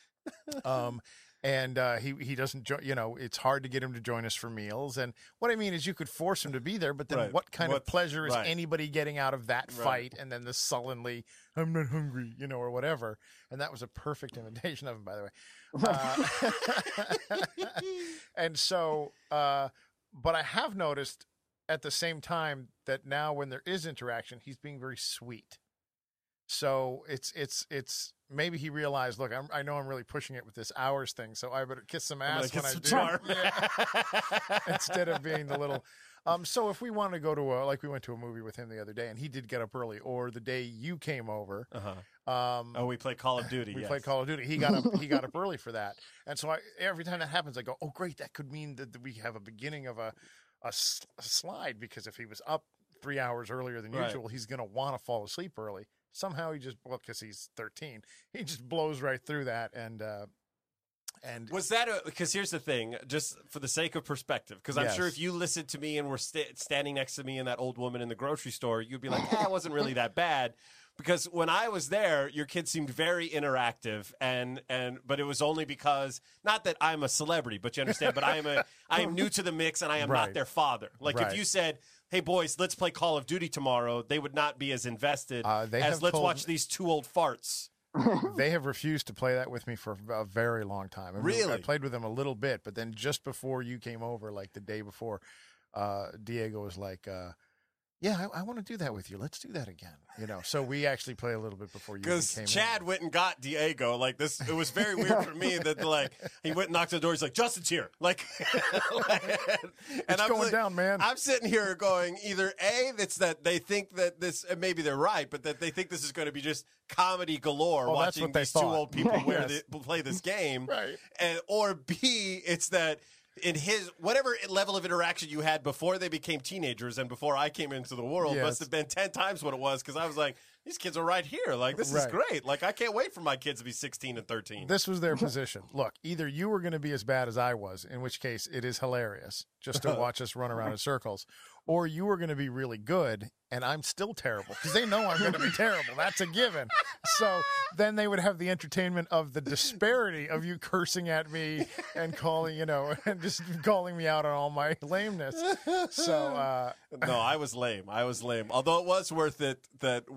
And he doesn't it's hard to get him to join us for meals. And what I mean is you could force him to be there, but then Right. what kind of pleasure is right. anybody getting out of that Right. fight? And then the sullenly, I'm not hungry, or whatever. And that was a perfect imitation of him, by the way. And so, but I have noticed at the same time that now when there is interaction, he's being very sweet. So it's maybe he realized, look, I know I'm really pushing it with this hours thing, so I better kiss some ass when I do. Yeah. Instead of being the little. So if we want to go to we went to a movie with him the other day, and he did get up early, or the day you came over. We play Call of Duty. We yes. played Call of Duty. He got up early for that, and so every time that happens, I go, oh great, that could mean that we have a beginning of a slide, because if he was up 3 hours earlier than Right. usual, he's going to want to fall asleep early. Somehow he just, because he's 13, he just blows right through that. And Was that because here's the thing, just for the sake of perspective, because I'm Yes. sure if you listened to me and were standing next to me and that old woman in the grocery store, you'd be like, it wasn't really that bad. Because when I was there, your kids seemed very interactive, but it was only because, not that I'm a celebrity, but you understand, but I am new to the mix and I am Right. not their father. Like Right. if you said, hey boys, let's play Call of Duty tomorrow, they would not be as invested They as have let's told- watch these two old farts. they have refused to play that with me for a very long time. I Really? I played with them a little bit, but then just before you came over, like the day before, Diego was like, yeah, I want to do that with you. Let's do that again. So we actually play a little bit before you Because came Chad in. went and got Diego. Like this, it was very weird for me that he went and knocked on the door. He's like, Justin's here. Like, It's I'm going like- down, man. I'm sitting here going, either A, it's that they think that this, and maybe they're right, but that they think this is going to be just comedy galore, Well, that's watching what they these two thought. old people Yes. play this game. Right. Or B, it's that in his whatever level of interaction you had before they became teenagers and before I came into the world Yes. must have been 10 times what it was, because I was like, these kids are right here. Like, this is Right. great. Like, I can't wait for my kids to be 16 and 13. This was their position. Look, either you were going to be as bad as I was, in which case it is hilarious just to watch us run around in circles, or you were going to be really good and I'm still terrible, because they know I'm going to be terrible. That's a given. So then they would have the entertainment of the disparity of you cursing at me and calling, and just calling me out on all my lameness. So, No, I was lame. Although it was worth it that we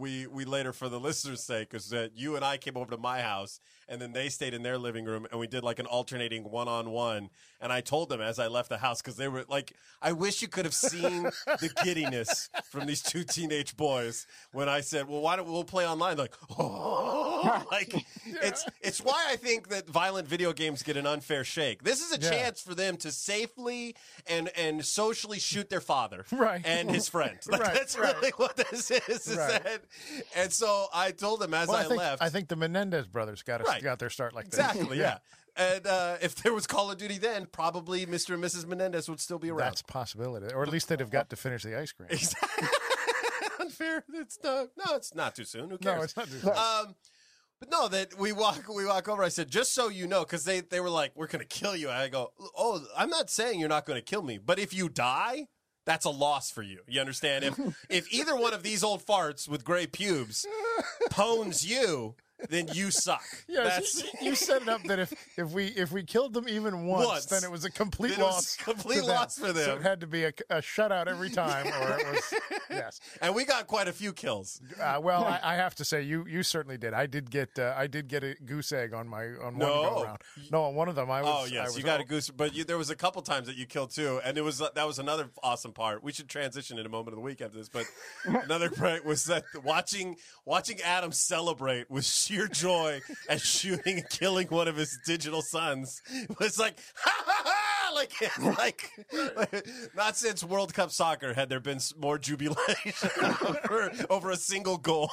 we later, for the listeners' sake, is that you and I came over to my house, and then they stayed in their living room, and we did like an alternating one-on-one. And I told them as I left the house, because they were like, I wish you could have seen the giddiness from these two teenage boys when I said, well, why don't we'll play online? They're like, oh, like it's why I think that violent video games get an unfair shake. This is a chance for them to safely and socially shoot their father and his friend. Like, that's really what this is. And so I told them as I left. I think the Menendez brothers got their start like that. Exactly, yeah. And if there was Call of Duty then, probably Mr. and Mrs. Menendez would still be around. That's a possibility. Or at least they'd have got to finish the ice cream. Exactly. Unfair. It's not too soon. Who cares? No, it's not too soon. But no, that we walk over. I said, just so you know, because they were like, we're going to kill you. And I go, oh, I'm not saying you're not going to kill me, but if you die, that's a loss for you. You understand? If either one of these old farts with gray pubes pwns you, then you suck. Yeah, you set it up that if we killed them even once, then it was a complete loss. Complete loss for them. So it had to be a shutout every time, or it was yes. And we got quite a few kills. Well, I have to say you certainly did. I did get a goose egg on one go round. No, on one of them I was. Oh yes, you got a goose, but there was a couple times that you killed too, and that was another awesome part. We should transition in a moment of the week after this, but another part was that watching Adam celebrate with sheer joy at shooting and killing one of his digital sons. It was like, ha ha ha! Like, not since World Cup soccer had there been more jubilation over a single goal.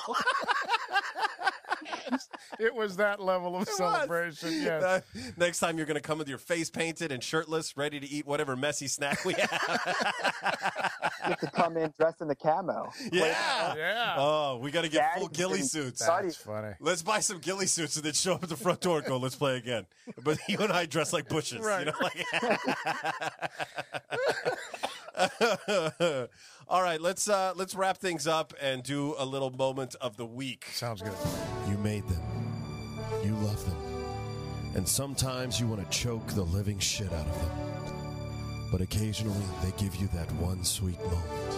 It was that level of celebration. Yes. Next time you're going to come with your face painted and shirtless, ready to eat whatever messy snack we have. You have to come in dressed in the camo. Yeah. Oh, we got to get full ghillie suits. That's funny. Let's buy some ghillie suits and then show up at the front door and go, let's play again. But you and I dress like bushes. Right. You know, like, all right, let's wrap things up and do a little moment of the week. Sounds good. You made them. You love them. And sometimes you want to choke the living shit out of them. But occasionally they give you that one sweet moment.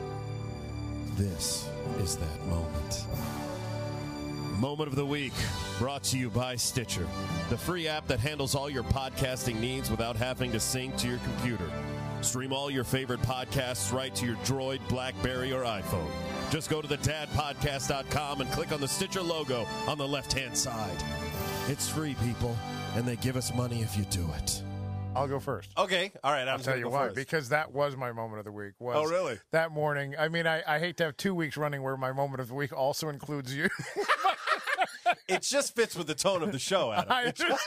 This is that moment. Moment of the Week, brought to you by Stitcher, the free app that handles all your podcasting needs without having to sync to your computer. Stream all your favorite podcasts right to your Droid, BlackBerry, or iPhone. Just go to thedadpodcast.com and click on the Stitcher logo on the left-hand side. It's free, people, and they give us money if you do it. I'll go first. Okay. All right. I'll tell you why. First. Because that was my moment of the week. Oh, really? That morning. I mean, I hate to have 2 weeks running where my moment of the week also includes you. It just fits with the tone of the show, Adam. I understand.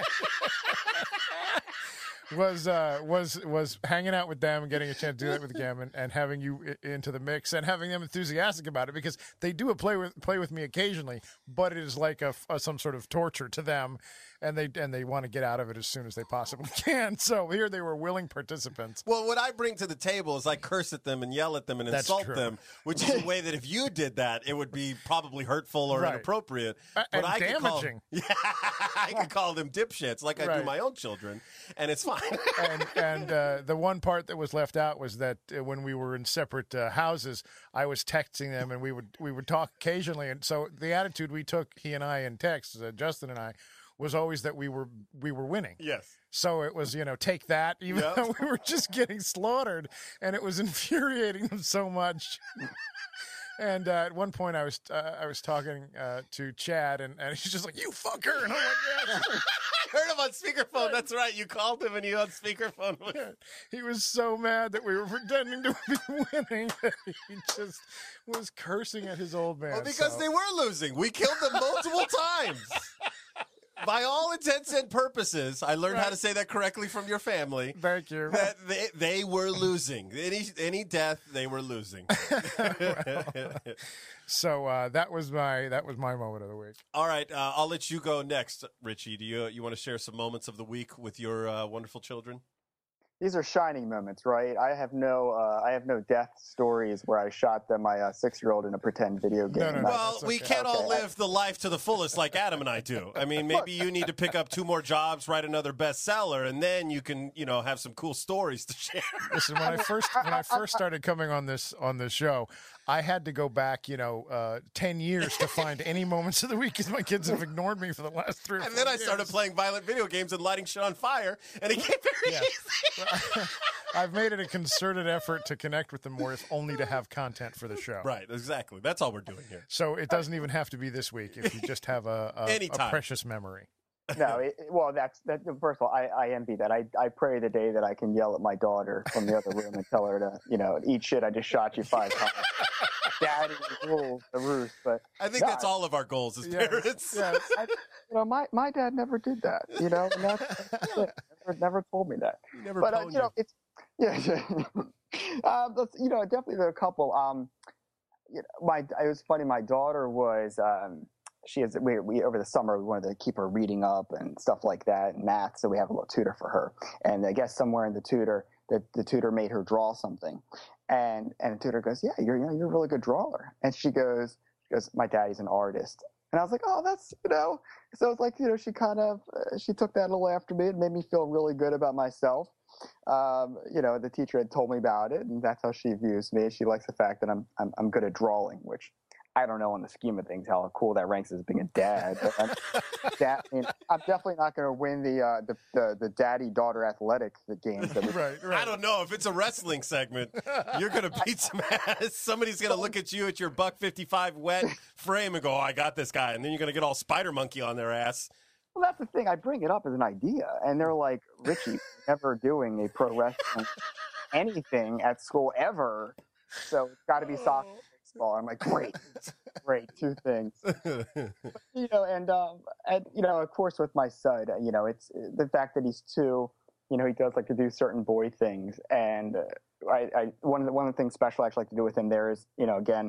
was hanging out with them and getting a chance to do that with Gam and having you into the mix and having them enthusiastic about it, because they do play with me occasionally, but it is like some sort of torture to them, and they want to get out of it as soon as they possibly can. So here they were willing participants. Well, what I bring to the table is I curse at them and yell at them and insult them, which is a way that if you did that, it would be probably hurtful or inappropriate. And damaging. I could call them dipshits like I do my own children, and it's fine. and the one part that was left out was that when we were in separate houses, I was texting them, and we would talk occasionally. And so the attitude we took, he and I, in text, Justin and I, was always that we were winning. Yes. So it was, take that, even though we were just getting slaughtered, and it was infuriating them so much. And at one point, I was talking to Chad, and he's just like, "You fucker!" And I'm like, "Yeah." I heard him on speakerphone. That's right. You called him, and he on speakerphone. He was so mad that we were pretending to be winning that he just was cursing at his old man. Well, because they were losing. We killed them multiple times. By all intents and purposes, I learned how to say that correctly from your family. Thank you. That they were losing. Any death, they were losing. So that was my moment of the week. All right, I'll let you go next, Richie. Do you want to share some moments of the week with your wonderful children? these are shining moments, right? I have no death stories where I shot my 6-year-old in a pretend video game. no, Well, that's we okay. can't all Okay. live the life to the fullest like Adam and I do. I mean, maybe you need to pick up 2 more jobs, write another bestseller, and then you can, have some cool stories to share. Listen, when I first started coming on this show, I had to go back, 10 years to find any moments of the week because my kids have ignored me for the last 3 or 4 And then I years. started playing violent video games and lighting shit on fire, and it came very Yeah. easy. I've made it a concerted effort to connect with them more, if only to have content for the show. Right, exactly. That's all we're doing here. So it doesn't even have to be this week if you just have a Anytime. precious memory. No, well, that's first of all, I envy that. I pray the day that I can yell at my daughter from the other room and tell her to, eat shit. I just shot you 5 times. Daddy rules the roost. But I think no, that's all of our goals as parents. Yeah. my dad never did that. And that's it. Never told me that. Never But pwned you. it's definitely there are a couple. It was funny. My daughter was. We over the summer we wanted to keep her reading up and stuff like that, and math. So we have a little tutor for her. And I guess somewhere in the tutor, the tutor made her draw something, and the tutor goes, "Yeah, you're a really good drawer." And she goes, "My daddy's an artist." And I was like, "Oh, that's So it's like she kind of she took that a little after me. It made me feel really good about myself. The teacher had told me about it, and that's how she views me. She likes the fact that I'm good at drawing, which I don't know in the scheme of things how cool that ranks as being a dad. But I'm definitely not going to win the daddy-daughter athletic games. That we, Right. I don't know if it's a wrestling segment. You're gonna beat some ass. Somebody's gonna look at you at your $155 wet frame and go, "Oh, I got this guy," and then you're gonna get all Spider Monkey on their ass. Well, that's the thing. I bring it up as an idea, and they're like, "Richie, never doing a pro wrestling anything at school ever, so it's got to be soccer." Baseball. I'm like, great, 2 things. And of course with my son, it's the fact that he's 2. He does like to do certain boy things, and one of the things special I actually like to do with him there is, again,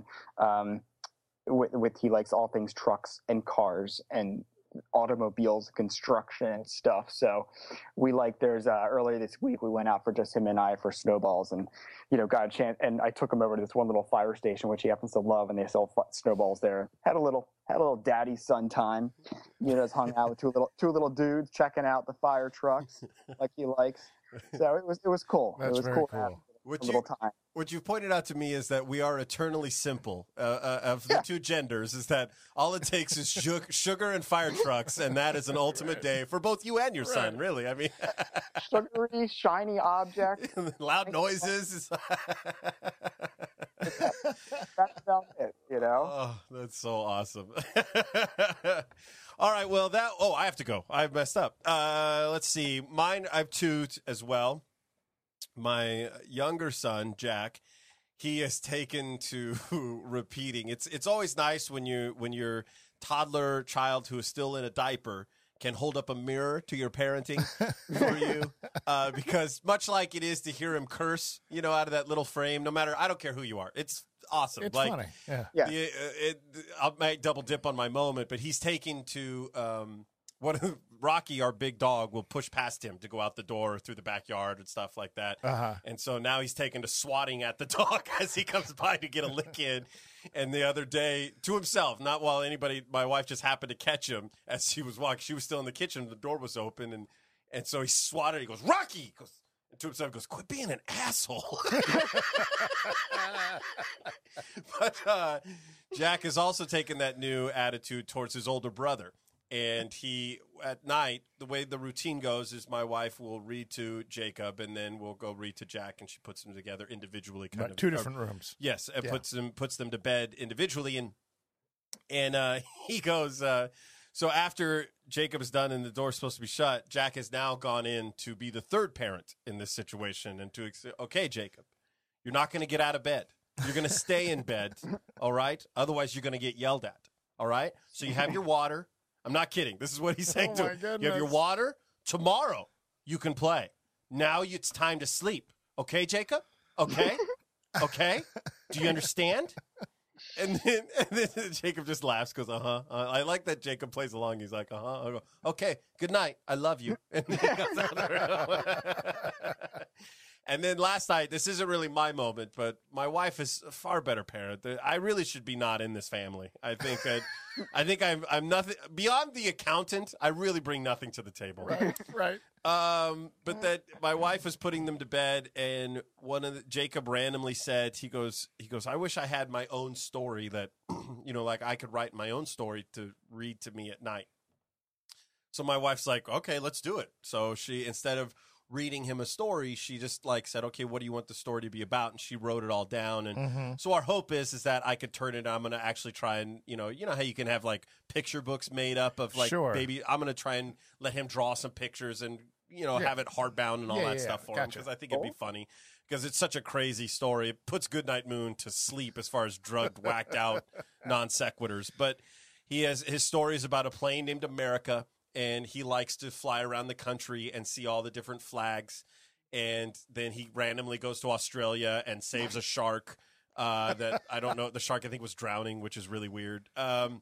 he likes all things trucks and cars and automobiles, construction and stuff. So there's earlier this week we went out for just him and I for snowballs, and got a chance, and I took him over to this one little fire station which he happens to love, and they sell snowballs there. Had a little daddy son time. Just hung out with two little dudes checking out the fire trucks like he likes. So it was cool. That's it was very cool. cool. To have What a little time. What you've pointed out to me is that we are eternally simple of the 2 genders. Is that all it takes is sugar and fire trucks, and that is an ultimate day for both you and your son. Really, I mean, Sugary, shiny object. loud noises. That's about it. Oh, that's so awesome. All right, well, I have to go. I messed up. Let's see. Mine, I have 2 as well. My younger son, Jack, he has taken to repeating. It's always nice when your toddler child who is still in a diaper can hold up a mirror to your parenting for you, because much like it is to hear him curse, out of that little frame, no matter, I don't care who you are. It's awesome. It's like, funny. Yeah. Yeah. I might double dip on my moment, but he's taking to Rocky, our big dog, will push past him to go out the door or through the backyard and stuff like that. Uh-huh. And so now he's taken to swatting at the dog as he comes by to get a lick in. And the other day, to himself, not while anybody, my wife just happened to catch him as she was walking. She was still in the kitchen. The door was open. And so he swatted. He goes, "Rocky!" He goes, and to himself, goes, "Quit being an asshole." But Jack has also taken that new attitude towards his older brother. And he, at night, the way the routine goes is my wife will read to Jacob, and then we'll go read to Jack, and she puts them together individually. Right, 2 different rooms. Yes, and Yeah. puts them to bed individually, and he goes. So after Jacob is done and the door's supposed to be shut, Jack has now gone in to be the third parent in this situation, and okay, Jacob, you're not going to get out of bed. You're going to stay in bed, all right? Otherwise, you're going to get yelled at, all right? So you have your water. I'm not kidding. This is what he's saying Oh, to my him. You have your goodness. water. Tomorrow, you can play. Now it's time to sleep. Okay, Jacob? Okay? Okay? Do you understand? And then Jacob just laughs, goes, uh-huh. I like that Jacob plays along. He's like, uh-huh. I go, okay, good night. I love you. And then he goes out the room. And then last night, this isn't really my moment, but my wife is a far better parent. I really should be not in this family. I think I'm nothing beyond the accountant. I really bring nothing to the table. Right. But that my wife was putting them to bed, and Jacob randomly said, he goes, I wish I had my own story that, like I could write my own story to read to me at night. So my wife's like, okay, let's do it. So she, instead of reading him a story, she just said, okay, what do you want the story to be about? And she wrote it all down. And so our hope is that I could turn it. I'm going to actually try and, you know how you can have picture books made up of baby. I'm going to try and let him draw some pictures and, have it hardbound and all that stuff for him. Because I think it'd be funny because it's such a crazy story. It puts Goodnight Moon to sleep as far as drugged, whacked out non sequiturs. But he has his stories about a plane named America. And he likes to fly around the country and see all the different flags. And then he randomly goes to Australia and saves a shark that I don't know. The shark, I think, was drowning, which is really weird. I'm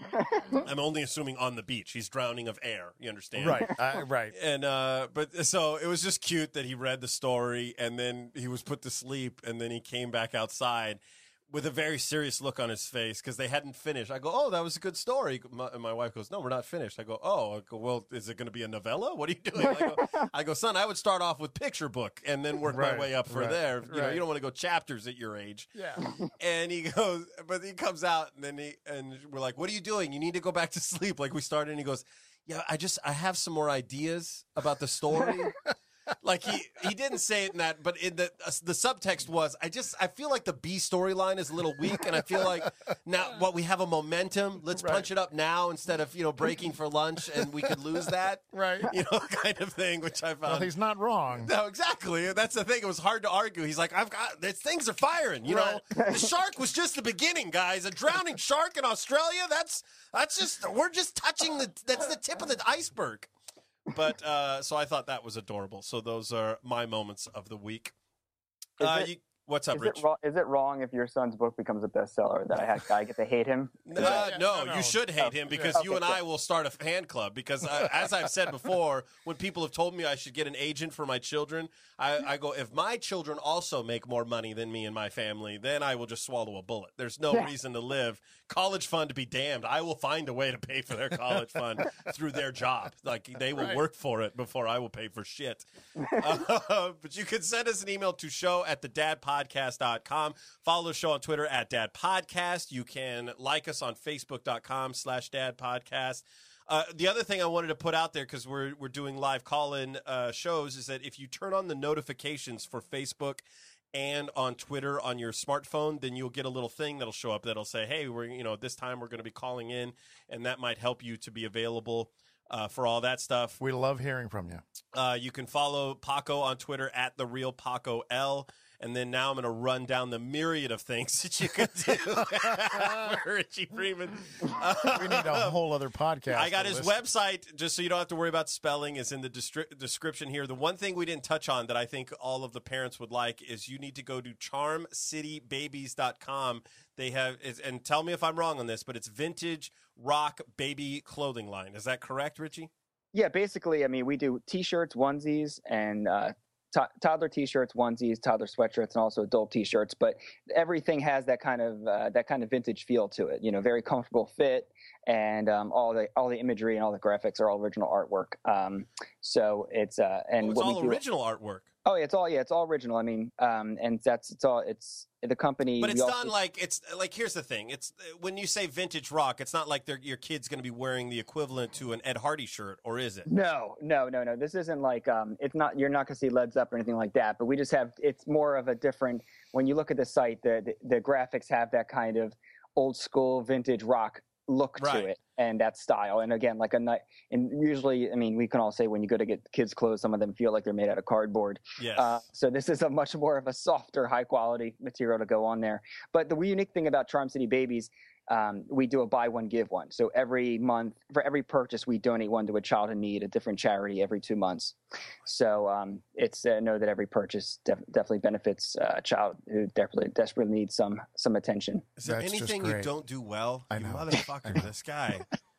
only assuming on the beach. He's drowning of air. You understand? Right. Right. And but so it was just cute that he read the story and then he was put to sleep and then he came back outside with a very serious look on his face because they hadn't finished. I go, oh, that was a good story. And my wife goes, no, we're not finished. I go, well, is it going to be a novella? What are you doing? I go, son, I would start off with picture book and then work my way up from there. You know, you don't want to go chapters at your age. Yeah. And he goes, but he comes out and then and we're like, what are you doing? You need to go back to sleep. Like we started and he goes, yeah, I have some more ideas about the story. Like he didn't say it in that, but in the subtext was, I feel like the B storyline is a little weak, and I feel like now we have a momentum. Let's punch it up now instead of breaking for lunch, and we could lose that, right? Kind of thing, which I found. Well, he's not wrong. No, exactly. That's the thing. It was hard to argue. He's like, things are firing. You know, the shark was just the beginning, guys. A drowning shark in Australia. We're just touching that's the tip of the iceberg. But so I thought that was adorable. So those are my moments of the week. What's up, Rich? Is it wrong if your son's book becomes a bestseller that I get to hate him? No, you should hate him because you and I will start a fan club. Because as I've said before, when people have told me I should get an agent for my children, I go, if my children also make more money than me and my family, then I will just swallow a bullet. There's no reason to live. College fund to be damned. I will find a way to pay for their college fund through their job. Like they will work for it before I will pay for shit. But you can send us an email to show@thedadpodcast.com. Follow the show on Twitter @dadpodcast. You can like us on facebook.com/dadpodcast. The other thing I wanted to put out there, because we're doing live call-in shows, is that if you turn on the notifications for Facebook and on Twitter on your smartphone, then you'll get a little thing that'll show up that'll say, hey, this time we're going to be calling in, and that might help you to be available for all that stuff. We love hearing from you. You can follow Paco on Twitter @TheRealPacoL. And then now I'm going to run down the myriad of things that you can do for Richie Freeman. We need a whole other podcast. I got his website, just so you don't have to worry about spelling, is in the description here. The one thing we didn't touch on that I think all of the parents would like is you need to go to charmcitybabies.com. They have, and tell me if I'm wrong on this, but it's vintage rock baby clothing line. Is that correct, Richie? Yeah, basically, I mean, we do T-shirts, onesies, and toddler T-shirts, onesies, toddler sweatshirts, and also adult T-shirts. But everything has that kind of vintage feel to it. Very comfortable fit, and all the imagery and all the graphics are all original artwork. So it's it's all original artwork. Oh, it's all original. I mean, and it's the company. But it's done it's like, here's the thing. It's when you say vintage rock, it's not like your kid's going to be wearing the equivalent to an Ed Hardy shirt, or is it? No. This isn't like, it's not, you're not going to see Led Zeppelin or anything like that, but we just have, it's more of a different, when you look at the site, the graphics have that kind of old school vintage rock look to it, and that style. And again, and usually, I mean, we can all say when you go to get kids' clothes, some of them feel like they're made out of cardboard. Yes. So this is a much more of a softer, high quality material to go on there. But the unique thing about Charm City Babies, we do a buy one, give one. So every month, for every purchase, we donate one to a child in need, a different charity every 2 months. So it's know that every purchase definitely benefits a child who desperately needs some attention. Is there anything you don't do well? I know. You motherfucker, this guy.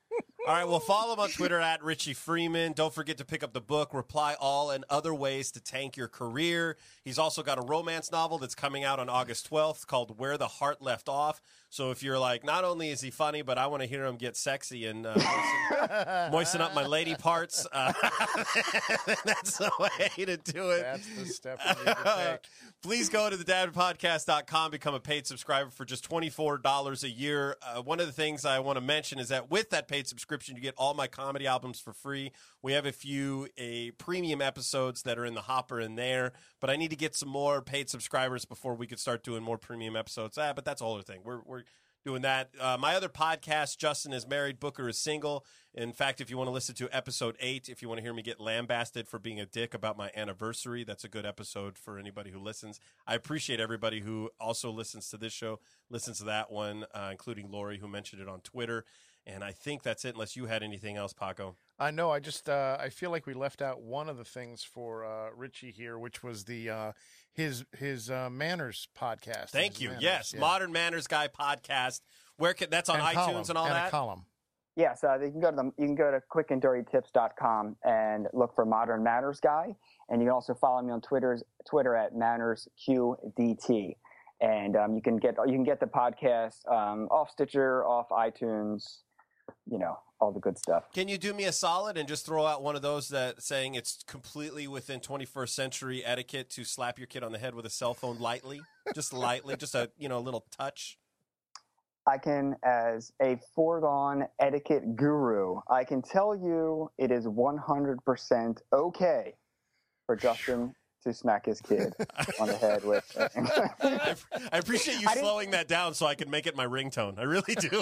All right, well, follow him on Twitter at Richie Freeman. Don't forget to pick up the book, Reply All and Other Ways to Tank Your Career. He's also got a romance novel that's coming out on August 12th called Where the Heart Left Off. So if you're like, not only is he funny, but I want to hear him get sexy and moisten up my lady parts, that's the way to do it. That's the step we need to take. Please go to thedadpodcast.com, become a paid subscriber for just $24 a year. One of the things I want to mention is that with that paid subscription, you get all my comedy albums for free. We have a few premium episodes that are in the hopper in there, but I need to get some more paid subscribers before we could start doing more premium episodes. But that's a whole other thing. We're doing that. My other podcast, Justin is Married, Booker is Single. In fact, if you want to listen to episode 8, if you want to hear me get lambasted for being a dick about my anniversary, that's a good episode for anybody who listens. I appreciate everybody who also listens to this show, listens to that one, including Lori, who mentioned it on Twitter. And I think that's it, unless you had anything else, Paco. No, I just I feel like we left out one of the things for Richie here, which was the his Manners podcast. Thank you. Manners, Yes, yeah. Modern Manners Guy podcast. That's on And iTunes column, and all and that. a column. Yes, you can go to quickanddirtytips.com and look for Modern Manners Guy, and you can also follow me on Twitter at MannersQDT, and you can get the podcast off Stitcher, off iTunes, all the good stuff. Can you do me a solid and just throw out one of those that saying it's completely within 21st century etiquette to slap your kid on the head with a cell phone lightly, just a little touch? I can, as a foregone etiquette guru, I can tell you it is 100% okay for Justin to smack his kid on the head with. I appreciate you slowing that down so I can make it my ringtone. I really do.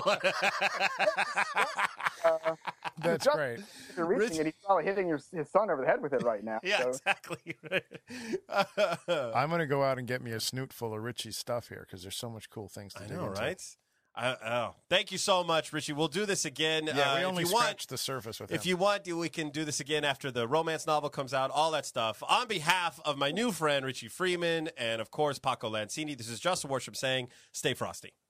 That's great. If you're reaching it, he's probably hitting his son over the head with it right now. Yeah, so. exactly. I'm going to go out and get me a snoot full of Richie's stuff here because there's so much cool things to I do. know, right? Thank you so much, Richie. We'll do this again. Yeah, we if only you scratched the surface with him. If you want, we can do this again after the romance novel comes out, all that stuff. On behalf of my new friend, Richie Freeman, and, of course, Paco Lancini, this is Justin Worship saying, stay frosty.